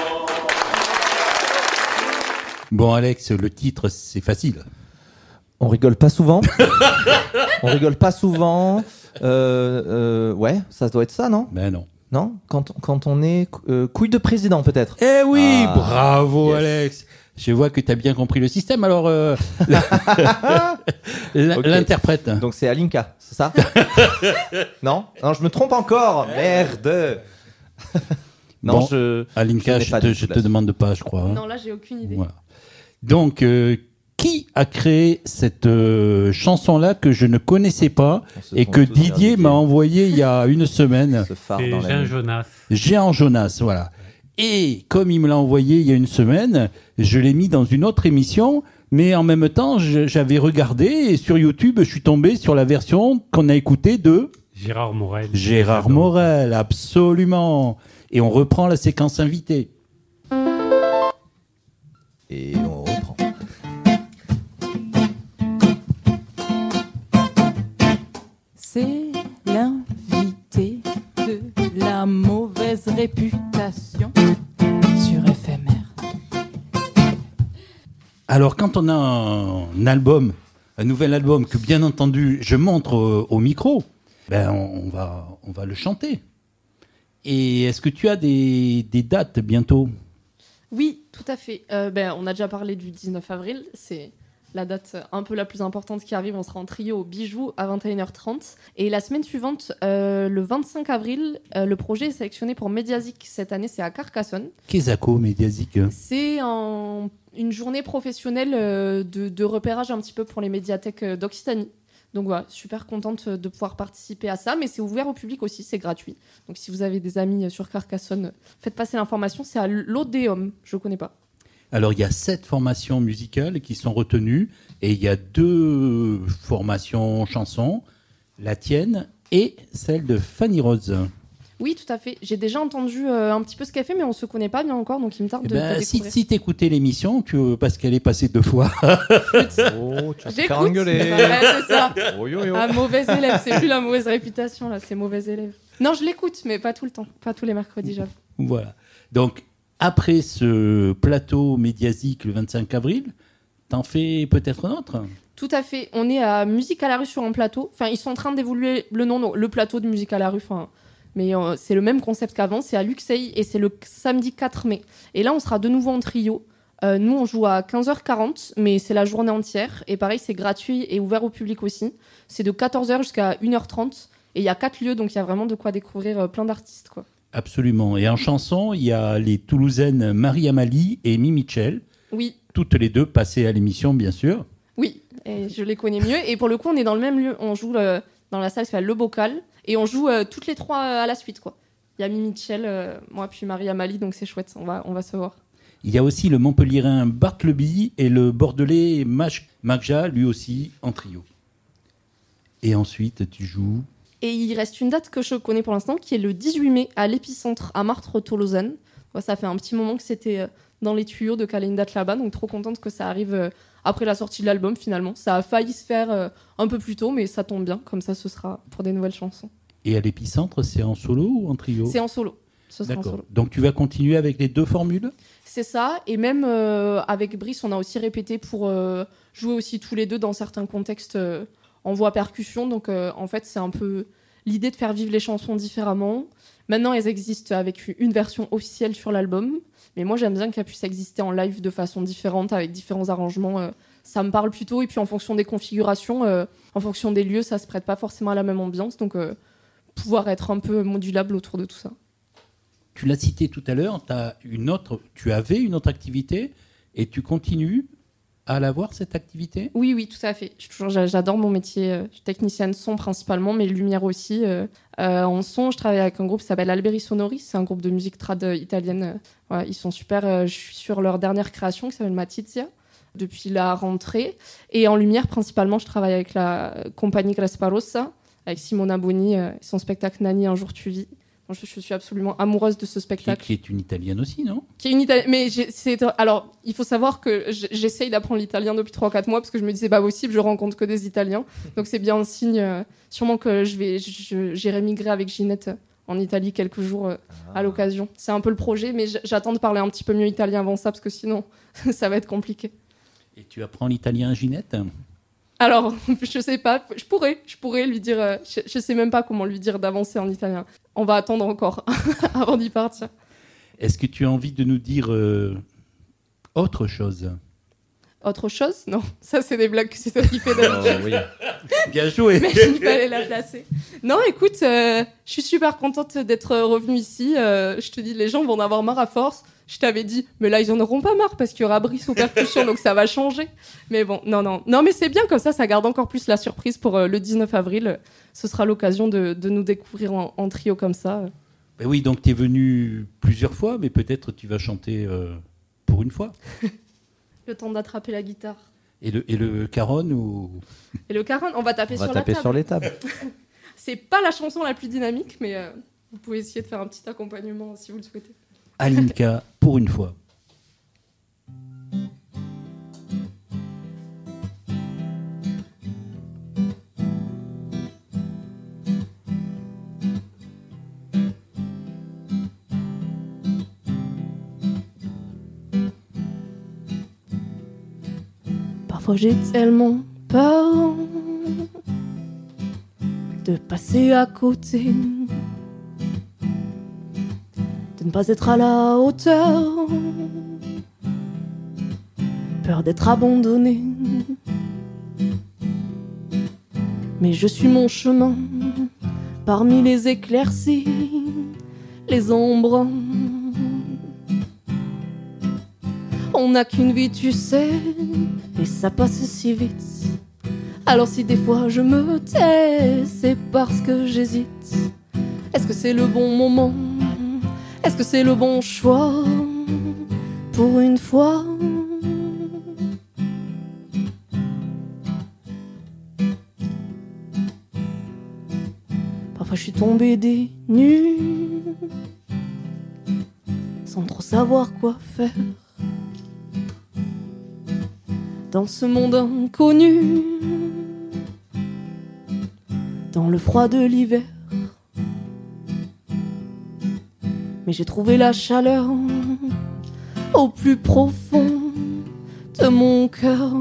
Bon, Alex, le titre, c'est facile. On rigole pas souvent. On rigole pas souvent. Ouais, ça doit être ça, non ? Ben non. Non ? Quand on est couille de président, peut-être. Eh oui, Ah, bravo, yes. Alex. Je vois que tu as bien compris le système. Alors, Ok. l'interprète. Donc c'est Alinka, c'est ça ? Non, je me trompe encore. Merde. Non, Bon, Alinka, n'ai je pas te, du je tout te la- demande pas, je crois. Hein. Non, là, j'ai aucune idée. Voilà. Donc, qui a créé cette chanson-là que je ne connaissais pas On se et tourne que tous vers Didier m'a envoyé il y a une semaine? Ce phare C'est dans la Jean nuit. Jonas. Jean Jonas, voilà. Et comme il me l'a envoyé il y a une semaine, je l'ai mis dans une autre émission, mais en même temps, j'avais regardé et sur YouTube, je suis tombé sur la version qu'on a écoutée de Gérard Morel. Gérard Morel, absolument. Et on reprend la séquence invitée. Et on reprend. C'est l'invité de la mauvaise réputation sur FMR. Alors, quand on a un album, un nouvel album que bien entendu je montre au micro, ben on va le chanter. Et est-ce que tu as des dates bientôt? Oui, tout à fait. On a déjà parlé du 19 avril. C'est la date un peu la plus importante qui arrive. On sera en trio au Bijou à 21h30. Et la semaine suivante, le 25 avril, le projet est sélectionné pour Mediazik. Cette année, c'est à Carcassonne. Kesako, Mediazik. C'est une journée professionnelle de repérage un petit peu pour les médiathèques d'Occitanie. Donc voilà, super contente de pouvoir participer à ça, mais c'est ouvert au public aussi, c'est gratuit. Donc si vous avez des amis sur Carcassonne, faites passer l'information, c'est à l'Odéum, je ne connais pas. Alors il y a 7 formations musicales qui sont retenues et il y a 2 formations chansons, la tienne et celle de Fanny Rose. Oui, tout à fait. J'ai déjà entendu un petit peu ce qu'elle fait, mais on ne se connaît pas bien encore, donc il me tarde de la découvrir. Si t'écoutais l'émission, parce qu'elle est passée 2 fois. Oh, tu vas te faire engueuler. Ouais, c'est ça. Oh, yo, yo. Un mauvais élève, c'est plus la mauvaise réputation, là, c'est mauvais élève. Non, je l'écoute, mais pas tout le temps, pas tous les mercredis, j'avoue. Voilà. Donc, après ce plateau Mediazik le 25 avril, t'en fais peut-être un autre ? Tout à fait. On est à Musique à la rue sur un plateau. Enfin, ils sont en train d'évoluer le nom, donc, le plateau de Musique à la rue, mais c'est le même concept qu'avant, c'est à Luxeuil et c'est le samedi 4 mai. Et là, on sera de nouveau en trio. Nous, on joue à 15h40, mais c'est la journée entière. Et pareil, c'est gratuit et ouvert au public aussi. C'est de 14h jusqu'à 1h30. Et il y a 4 lieux, donc il y a vraiment de quoi découvrir plein d'artistes, quoi. Absolument. Et en chanson, il y a les Toulousaines Marie Amalie et Mimi Mitchell. Oui. Toutes les deux passées à l'émission, bien sûr. Oui, et je les connais mieux. Et pour le coup, on est dans le même lieu. On joue dans la salle qui s'appelle Le Bocal. Et on joue toutes les 3 à la suite, quoi. Il y a Mimi Mitchell, moi, puis Marie Amalie, donc c'est chouette. On va se voir. Il y a aussi le Montpelliérain Bartleby et le Bordelais Magja, lui aussi en trio. Et ensuite, tu joues... Et il reste une date que je connais pour l'instant, qui est le 18 mai à l'Épicentre à Martres-Tolosane. Ça fait un petit moment que c'était dans les tuyaux de caler une date là-bas, donc trop contente que ça arrive après la sortie de l'album finalement. Ça a failli se faire un peu plus tôt, mais ça tombe bien, comme ça ce sera pour des nouvelles chansons. Et à l'Épicentre, c'est en solo ou en trio ? C'est en solo. Ce sera D'accord. en solo. Donc tu vas continuer avec les 2 formules ? C'est ça, et même avec Brice, on a aussi répété pour jouer aussi tous les deux dans certains contextes en voix percussion. Donc en fait, c'est un peu l'idée de faire vivre les chansons différemment. Maintenant, elles existent avec une version officielle sur l'album, mais moi j'aime bien qu'elles puissent exister en live de façon différente, avec différents arrangements. Ça me parle plutôt, et puis en fonction des configurations, en fonction des lieux, ça se prête pas forcément à la même ambiance, donc pouvoir être un peu modulable autour de tout ça. Tu l'as cité tout à l'heure, tu avais une autre activité et tu continues à l'avoir, cette activité ? Oui, tout à fait. J'adore mon métier. Je suis technicienne son principalement, mais lumière aussi. En son, je travaille avec un groupe qui s'appelle Alberi Sonori. C'est un groupe de musique trad italienne. Ils sont super. Je suis sur leur dernière création qui s'appelle Matizia depuis la rentrée. Et en lumière, principalement, je travaille avec la compagnie Cresparossa, avec Simona Boni, son spectacle Nani, Un jour tu vis. Je suis absolument amoureuse de ce spectacle. Qui est une Italienne aussi, non ? Qui est une Italienne. Mais alors, il faut savoir que j'essaye d'apprendre l'italien depuis 3-4 mois parce que je me dis c'est pas possible, je rencontre que des Italiens. Donc c'est bien un signe. Sûrement que j'irai migrer avec Ginette en Italie quelques jours à l'occasion. C'est un peu le projet, mais j'attends de parler un petit peu mieux italien avant ça parce que sinon ça va être compliqué. Et tu apprends l'italien à Ginette ? Alors, je sais pas, je pourrais lui dire, je sais même pas comment lui dire d'avancer en italien. On va attendre encore avant d'y partir. Est-ce que tu as envie de nous dire autre chose ? Autre chose ? Non, ça c'est des blagues que c'est toi qui fais d'habitude. Oh, oui. Bien joué. Mais il fallait la placer. Non, écoute, je suis super contente d'être revenue ici. Je te dis, les gens vont en avoir marre à force. Je t'avais dit, mais là, ils en auront pas marre parce qu'il y aura Brice aux percussions, donc ça va changer. Mais bon, non, mais c'est bien comme ça garde encore plus la surprise pour le 19 avril. Ce sera l'occasion de nous découvrir en trio comme ça. Ben oui, donc tu es venu plusieurs fois, mais peut-être tu vas chanter pour une fois. Le temps d'attraper la guitare. Et le caron ou... Et le caron, on va taper sur la table. sur les tables. C'est pas la chanson la plus dynamique, mais vous pouvez essayer de faire un petit accompagnement si vous le souhaitez. Alinka, pour une fois. Parfois j'ai tellement peur de passer à côté, de ne pas être à la hauteur, peur d'être abandonné, Mais je suis mon chemin parmi les éclaircies, les embruns. On n'a qu'une vie, tu sais, et ça passe si vite. Alors si des fois je me tais, c'est parce que j'hésite. Est-ce que c'est le bon moment? Est-ce que c'est le bon choix? Pour une fois. Parfois je suis tombée des nues sans trop savoir quoi faire dans ce monde inconnu, dans le froid de l'hiver. Mais j'ai trouvé la chaleur au plus profond de mon cœur.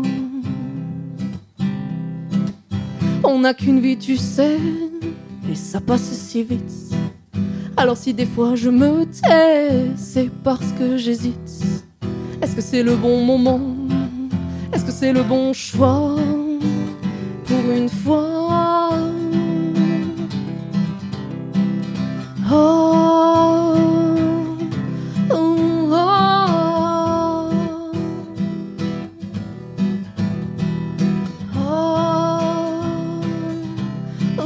On n'a qu'une vie, tu sais, et ça passe si vite. Alors si des fois je me tais, c'est parce que j'hésite. Est-ce que c'est le bon moment? Est-ce que c'est le bon choix? Pour une fois. Oh, oh, oh, oh,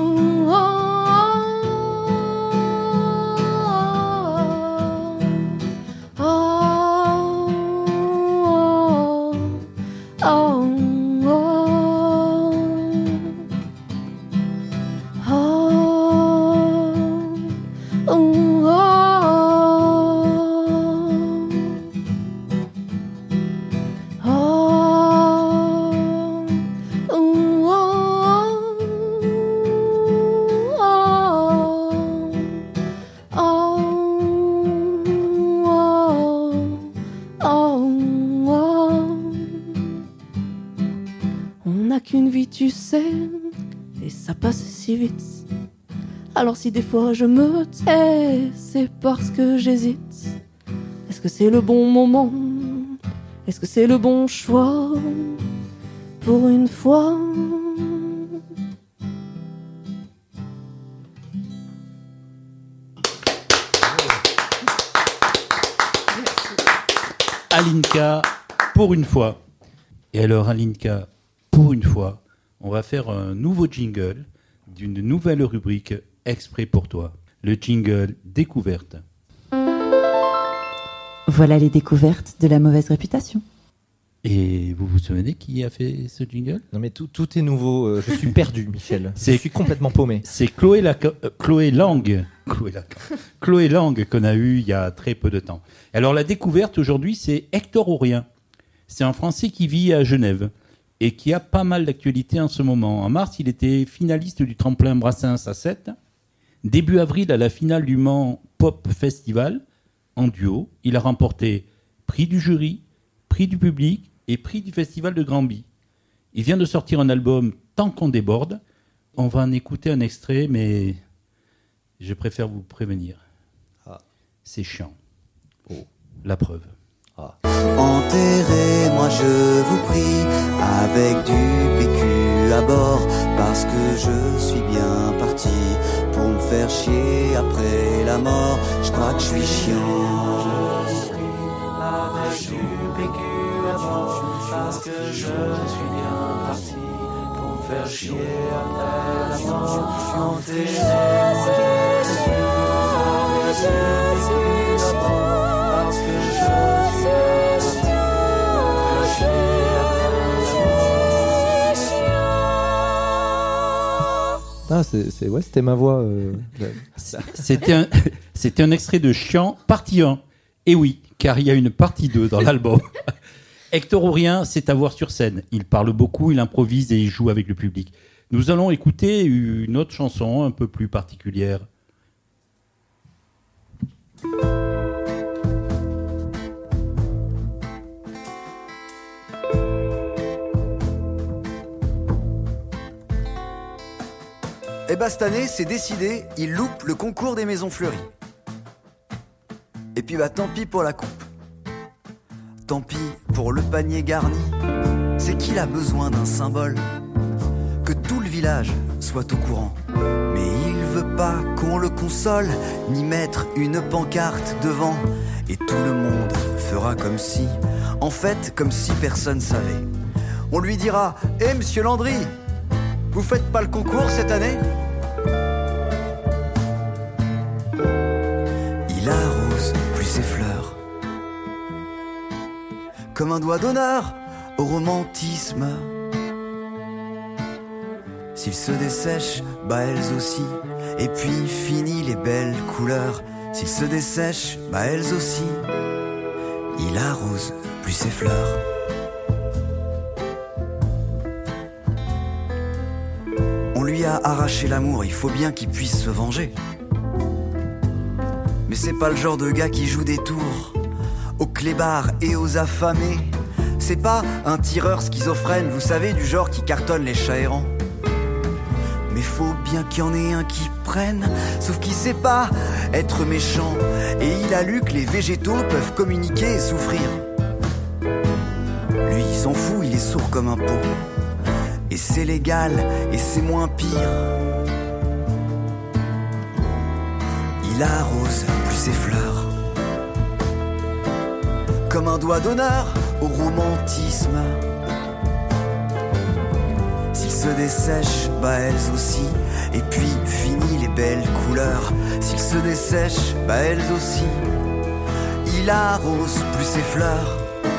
qu'une vie, tu sais, et ça passe si vite. Alors si des fois je me tais, c'est parce que j'hésite. Est-ce que c'est le bon moment? Est-ce que c'est le bon choix? Pour une fois. Alinka, pour une fois. Et alors, Alinka, pour une fois, on va faire un nouveau jingle d'une nouvelle rubrique exprès pour toi. Le jingle découverte. Voilà les découvertes de la mauvaise réputation. Et vous vous souvenez qui a fait ce jingle? Non mais tout est nouveau, je suis perdu, Michel. Je suis complètement paumé. C'est Chloé Lang qu'on a eu il y a très peu de temps. Alors la découverte aujourd'hui, c'est Hector Aurien. C'est un Français qui vit à Genève et qui a pas mal d'actualité en ce moment. En mars, il était finaliste du tremplin Brassens à 7. Début avril, à la finale du Mans Pop Festival, en duo, il a remporté prix du jury, prix du public et prix du festival de Granby. Il vient de sortir un album Tant qu'on déborde. On va en écouter un extrait, mais je préfère vous prévenir. C'est chiant. La preuve. Enterrez-moi, je vous prie, avec du PQ à bord, parce que je suis bien parti pour me faire chier après la mort. Je crois que je suis chiant. Avec du PQ à bord, parce que je suis bien parti pour me faire chier après la mort. Enterrez-moi, je suis parce que je suis c'était ma voix. C'était un extrait de Chiant, partie 1. Et oui, car il y a une partie 2 dans l'album. Hector Aurien, c'est à voir sur scène. Il parle beaucoup, il improvise et il joue avec le public. Nous allons écouter une autre chanson un peu plus particulière. Et bah cette année, c'est décidé, il loupe le concours des maisons fleuries. Et puis bah tant pis pour la coupe. Tant pis pour le panier garni. C'est qu'il a besoin d'un symbole. Que tout le village soit au courant. Mais il veut pas qu'on le console, ni mettre une pancarte devant. Et tout le monde fera comme si, en fait, comme si personne savait. On lui dira « Eh, monsieur Landry, vous faites pas le concours cette année ?» Il arrose plus ses fleurs, comme un doigt d'honneur au romantisme. S'il se dessèche, bah elles aussi. Et puis fini les belles couleurs. S'il se dessèche, bah elles aussi. Il arrose plus ses fleurs. On lui a arraché l'amour, il faut bien qu'il puisse se venger. Mais c'est pas le genre de gars qui joue des tours aux clébards et aux affamés. C'est pas un tireur schizophrène, vous savez, du genre qui cartonne les chats errants. Mais faut bien qu'il y en ait un qui prenne, sauf qu'il sait pas être méchant. Et il a lu que les végétaux peuvent communiquer et souffrir. Lui il s'en fout, il est sourd comme un pot. Et c'est légal, et c'est moins pire. Il arrose plus ses fleurs, comme un doigt d'honneur au romantisme. S'il se dessèche, bah elles aussi. Et puis fini les belles couleurs. S'il se dessèche, bah elles aussi. Il arrose plus ses fleurs.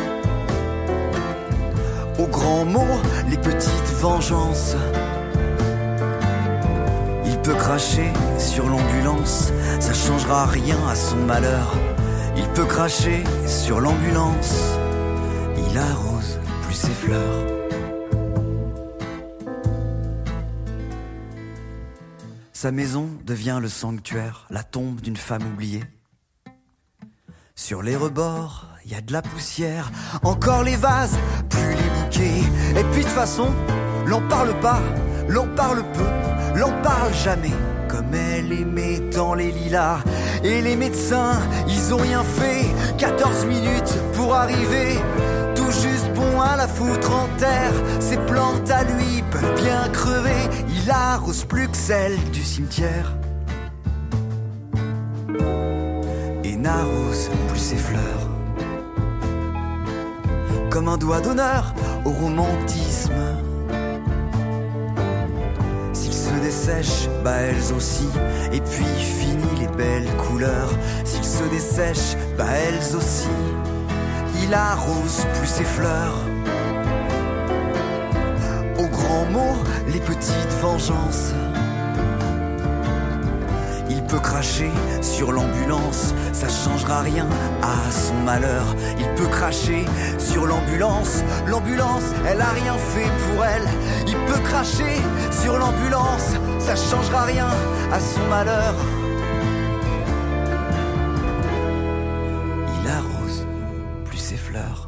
Aux grands mots, les petites vengeances. Il peut cracher sur l'ambulance, ça changera rien à son malheur. Il peut cracher sur l'ambulance. Il arrose plus ses fleurs. Sa maison devient le sanctuaire, la tombe d'une femme oubliée. Sur les rebords, y a de la poussière, encore les vases, plus les bouquets. Et puis de toute façon, l'on parle pas, l'on parle peu, l'on parle jamais. Comme elle aimait dans les lilas. Et les médecins, ils ont rien fait. 14 minutes pour arriver. Tout juste bon à la foutre en terre. Ces plantes à lui peuvent bien crever. Il arrose plus que celle du cimetière. Et n'arrose plus ses fleurs. Comme un doigt d'honneur au romantisme. S'il se dessèche, bah elles aussi. Et puis fini les belles couleurs. S'il se dessèche, bah elles aussi. Il arrose plus ses fleurs. Aux grands mots, les petites vengeances. Il peut cracher sur l'ambulance, ça changera rien à son malheur. Il peut cracher sur l'ambulance, l'ambulance, elle a rien fait pour elle. Il peut cracher sur l'ambulance, ça changera rien à son malheur. Il arrose plus ses fleurs.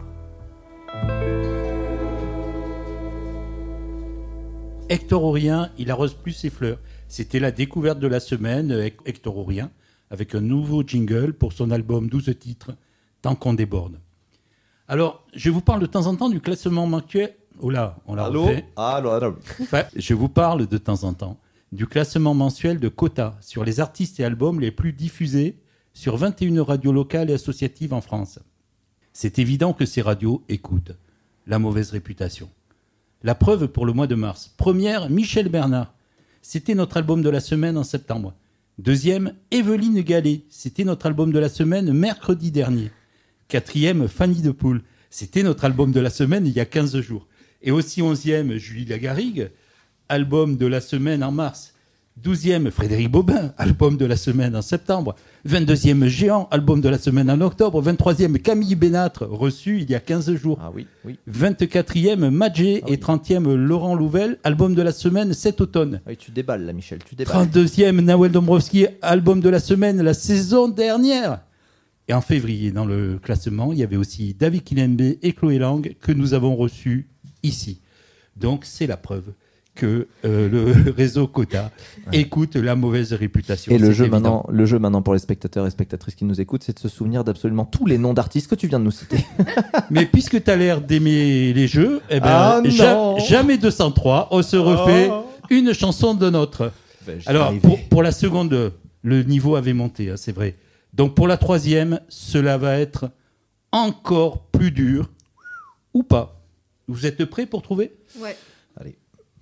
Hector Aurien, il arrose plus ses fleurs. C'était la découverte de la semaine, Hector Aurien, avec un nouveau jingle pour son album 12 titres, Tant qu'on déborde. Alors, je vous parle de temps en temps du classement mensuel. Oh là, on l'a refait. Allô. Enfin, je vous parle de temps en temps du classement mensuel de Quota sur les artistes et albums les plus diffusés sur 21 radios locales et associatives en France. C'est évident que ces radios écoutent La Mauvaise Réputation. La preuve pour le mois de mars. Première, Michel Bernard. C'était notre album de la semaine en septembre. Deuxième, Evelyne Gallet. C'était notre album de la semaine mercredi dernier. Quatrième, Fanny de Poul. C'était notre album de la semaine il y a 15 jours. Et aussi 11e, Julie Lagarrigue, album de la semaine en mars. 12e, Frédéric Bobin, album de la semaine en septembre. 22e, Géant, album de la semaine en octobre. 23e, Camille Bénâtre, reçu il y a 15 jours. Ah oui. 24e, Madjé et 30e, Laurent Louvel, album de la semaine cet automne. Oui, tu déballes là, Michel, tu déballes. 32e, Nawel Dombrowski, album de la semaine la saison dernière. Et en février, dans le classement, il y avait aussi David Kinembe et Chloé Lang que nous avons reçus ici. Donc, c'est la preuve que le réseau Quota écoute La Mauvaise Réputation. Et le jeu maintenant pour les spectateurs et spectatrices qui nous écoutent, c'est de se souvenir d'absolument tous les noms d'artistes que tu viens de nous citer. Mais puisque tu as l'air d'aimer les jeux, jamais 203, on se refait une chanson de notre. Alors, pour la seconde, le niveau avait monté, hein, c'est vrai. Donc, pour la troisième, cela va être encore plus dur, ou pas. Vous êtes prêts pour trouver ? Ouais. Allez.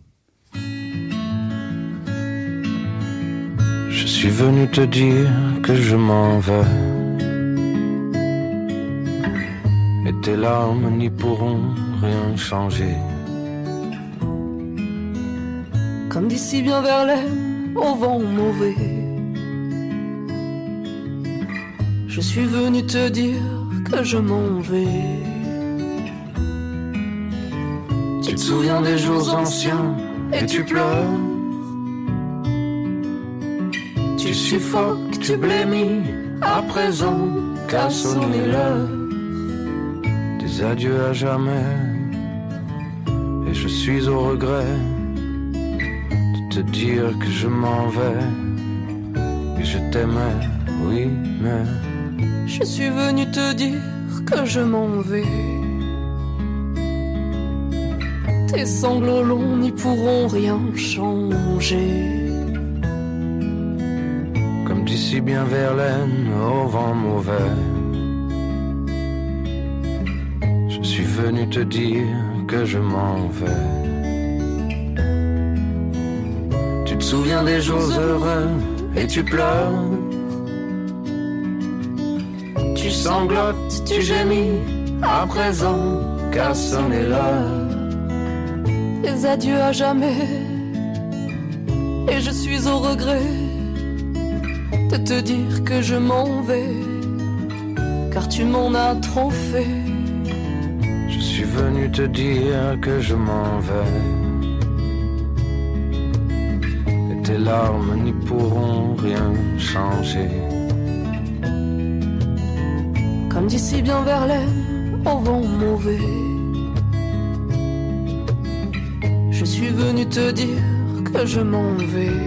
Je suis venu te dire que je m'en vais. Et tes larmes n'y pourront rien changer. Comme d'ici bien Verlaine, au vent mauvais. Je suis venu te dire que je m'en vais. Tu te souviens des jours anciens et tu pleures. Tu suffoques, tu blêmis, à présent qu'a sonné l'heure des adieux à jamais. Et je suis au regret de te dire que je m'en vais, que je t'aimais, oui, mais je suis venu te dire que je m'en vais. Tes sanglots longs n'y pourront rien changer. Comme d'ici bien Verlaine, au vent mauvais. Je suis venu te dire que je m'en vais. Tu te souviens des jours heureux et tu pleures. Tu sanglotes, tu gémis, à présent qu'a sonné l'heure des adieux à jamais. Et je suis au regret de te dire que je m'en vais, car tu m'en as trop fait. Je suis venu te dire que je m'en vais. Et tes larmes n'y pourront rien changer. Comme d'ici bien Verlaine, au vent mauvais. Je suis venu te dire que je m'en vais.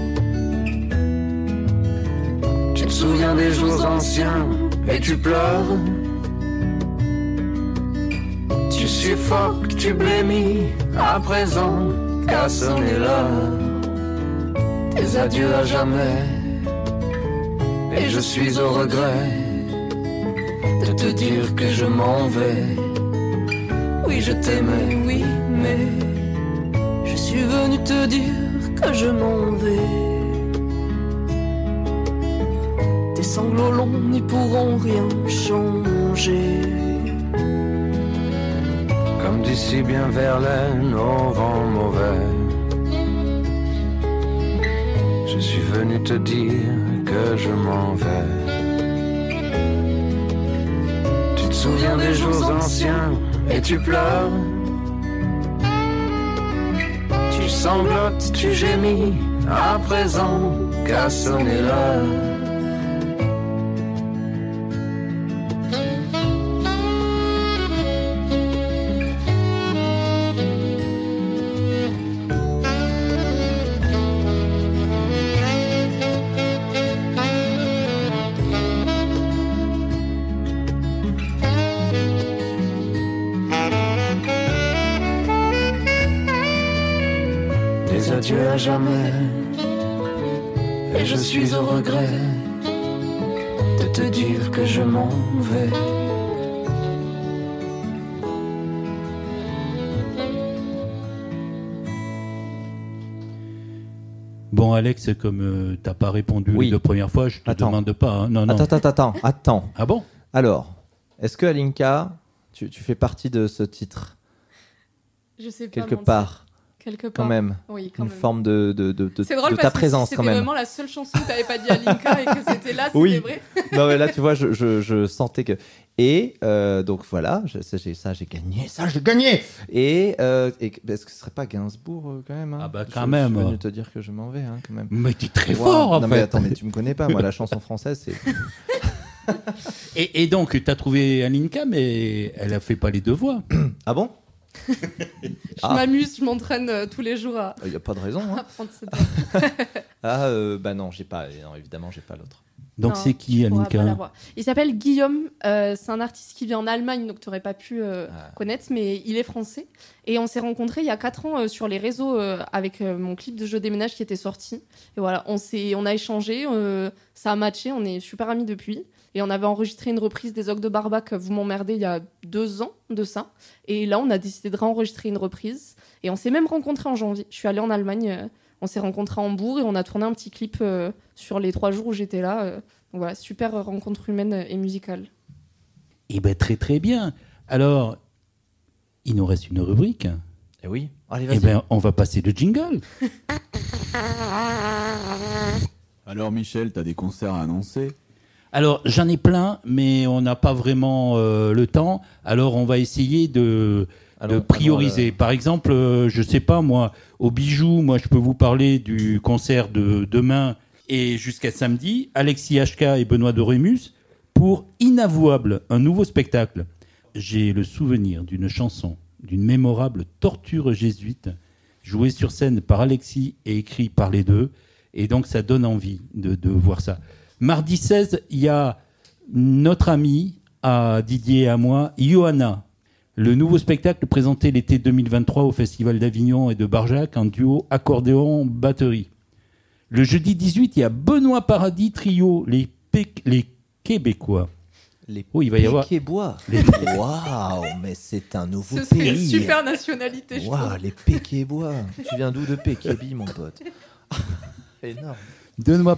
Tu te souviens des jours anciens et tu pleures. Tu suffoques, tu blêmis, à présent qu'a sonné l'heure tes adieux à jamais. Et je suis au regret de te dire que je m'en vais. Oui, je t'aimais, oui, mais je suis venu te dire que je m'en vais. Tes sanglots longs n'y pourront rien changer. Comme d'ici bien Verlaine, au vent mauvais. Je suis venu te dire que je m'en vais. Tu te souviens des jours anciens et tu pleures. Tu sanglotes, tu gémis, à présent qu'a sonné l'heure. Adieu à jamais. Et je suis au regret de te dire que je m'en vais. Bon Alex, comme t'as pas répondu les deux premières fois, je te demande pas. Hein. Non, non. Attends. Ah bon ? Alors, est-ce que Alinka, tu fais partie de ce titre ? Je sais pas. Quelque part. Quelque part. Quand même. Oui, quand une même. forme de c'est drôle de parce ta présence que quand même. c'était vraiment la seule chanson que tu n'avais pas dit à Linka et que c'était là, oui. c'était vrai. Non mais là tu vois, je sentais que... Et donc voilà, j'ai gagné. Et est-ce que ce serait pas Gainsbourg quand même hein. Ah bah quand même. Je suis venu te dire que je m'en vais hein, quand même. Mais t'es très fort en fait. Non mais attends, mais tu me connais pas, moi la chanson française c'est... et donc t'as trouvé Alinka, mais elle a fait pas les deux voix. Ah bon ? Je m'amuse, je m'entraîne tous les jours à. Il n'y a pas de raison. Hein. Apprendre cette langue. Non, j'ai pas. Non, évidemment, j'ai pas l'autre. Donc c'est qui, Alinka? Il s'appelle Guillaume, c'est un artiste qui vit en Allemagne, donc tu n'aurais pas pu connaître, mais il est français. Et on s'est rencontrés il y a 4 ans sur les réseaux avec mon clip de Je déménage qui était sorti. Et voilà, on a échangé, ça a matché, on est super amis depuis. Et on avait enregistré une reprise des Ogres de Barbac, Vous m'emmerdez, il y a 2 ans de ça. Et là, on a décidé de réenregistrer une reprise. Et on s'est même rencontrés en janvier. Je suis allée en Allemagne... On s'est rencontrés à Hambourg et on a tourné un petit clip sur les 3 jours où j'étais là. Donc voilà, super rencontre humaine et musicale. Eh bien, très très bien. Alors, il nous reste une rubrique. Eh oui. Allez, vas-y. Eh bien, on va passer le jingle. Alors, Michel, t'as des concerts à annoncer? Alors, j'en ai plein, mais on n'a pas vraiment le temps. Alors, on va essayer de prioriser. Par exemple, je sais pas moi, au Bijou, moi je peux vous parler du concert de demain et jusqu'à samedi, Alexis HK et Benoît de Rémus pour Inavouable, un nouveau spectacle. J'ai le souvenir d'une chanson, d'une mémorable torture jésuite, jouée sur scène par Alexis et écrite par les deux, et donc ça donne envie de voir ça. Mardi 16, il y a notre ami, à Didier et à moi, Johanna. Le nouveau spectacle présenté l'été 2023 au Festival d'Avignon et de Barjac en duo accordéon-batterie. Le jeudi 18, il y a Benoît Paradis Trio, les Québécois. Les il va y avoir Péquébois. Waouh, mais c'est un nouveau Ce serait pays. une super nationalité, je Waouh, trouve. les Péquébois. Tu viens d'où de Pékébi, mon pote? Énorme. Donne-moi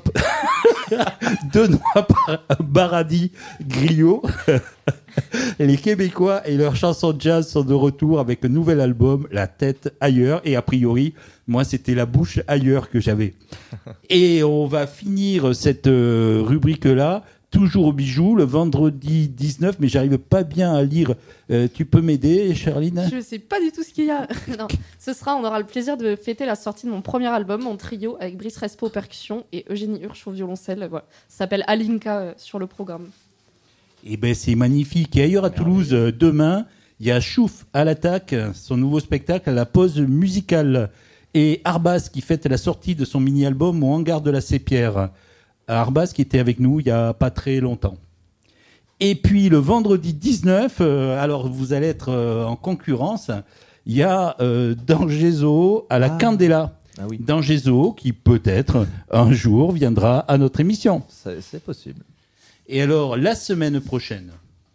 Paradis Griot. Les Québécois et leurs chansons de jazz sont de retour avec un nouvel album, La tête ailleurs. Et a priori, moi, c'était la bouche ailleurs que j'avais. Et on va finir cette rubrique-là, toujours au Bijou, le vendredi 19, mais j'arrive pas bien à lire. Tu peux m'aider, Charline? Je sais pas du tout ce qu'il y a. Non, on aura le plaisir de fêter la sortie de mon premier album en trio avec Brice Respo aux percussions et Eugénie Hurch au violoncelle. Voilà. Ça s'appelle Alinka sur le programme. Eh ben c'est magnifique. Et ailleurs à Toulouse, demain, il y a Chouf à l'attaque, son nouveau spectacle à la pause musicale. Et Arbas qui fête la sortie de son mini-album au hangar de la Sépierre. Arbas qui était avec nous il n'y a pas très longtemps. Et puis le vendredi 19, alors vous allez être en concurrence, il y a Dangezo à la Candela. Ah oui. Dangezo qui peut-être un jour viendra à notre émission. C'est possible. Et alors la semaine prochaine,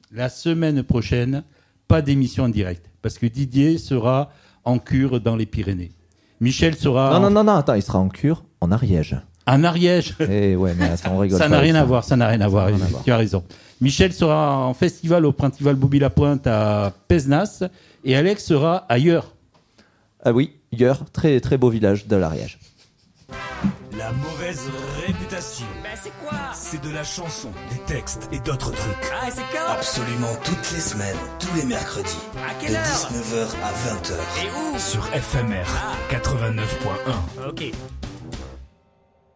pas d'émission en direct parce que Didier sera en cure dans les Pyrénées. Michel sera... Non, attends, il sera en cure en Ariège. En Ariège. Eh ouais, mais attends, on rigole. Ça n'a rien à voir. Tu as raison. Michel sera en festival au Printemps Bobby-la-Pointe à Pézenas et Alex sera ailleurs. Ah oui, Yeur, très très beau village de l'Ariège. La mauvaise réputation. C'est quoi? C'est de la chanson, des textes et d'autres trucs. Ah, c'est quand? Absolument toutes les semaines, tous les mercredis. À quelle de heure? 19h à 20h. Et où? Sur FMR 89.1. Ok.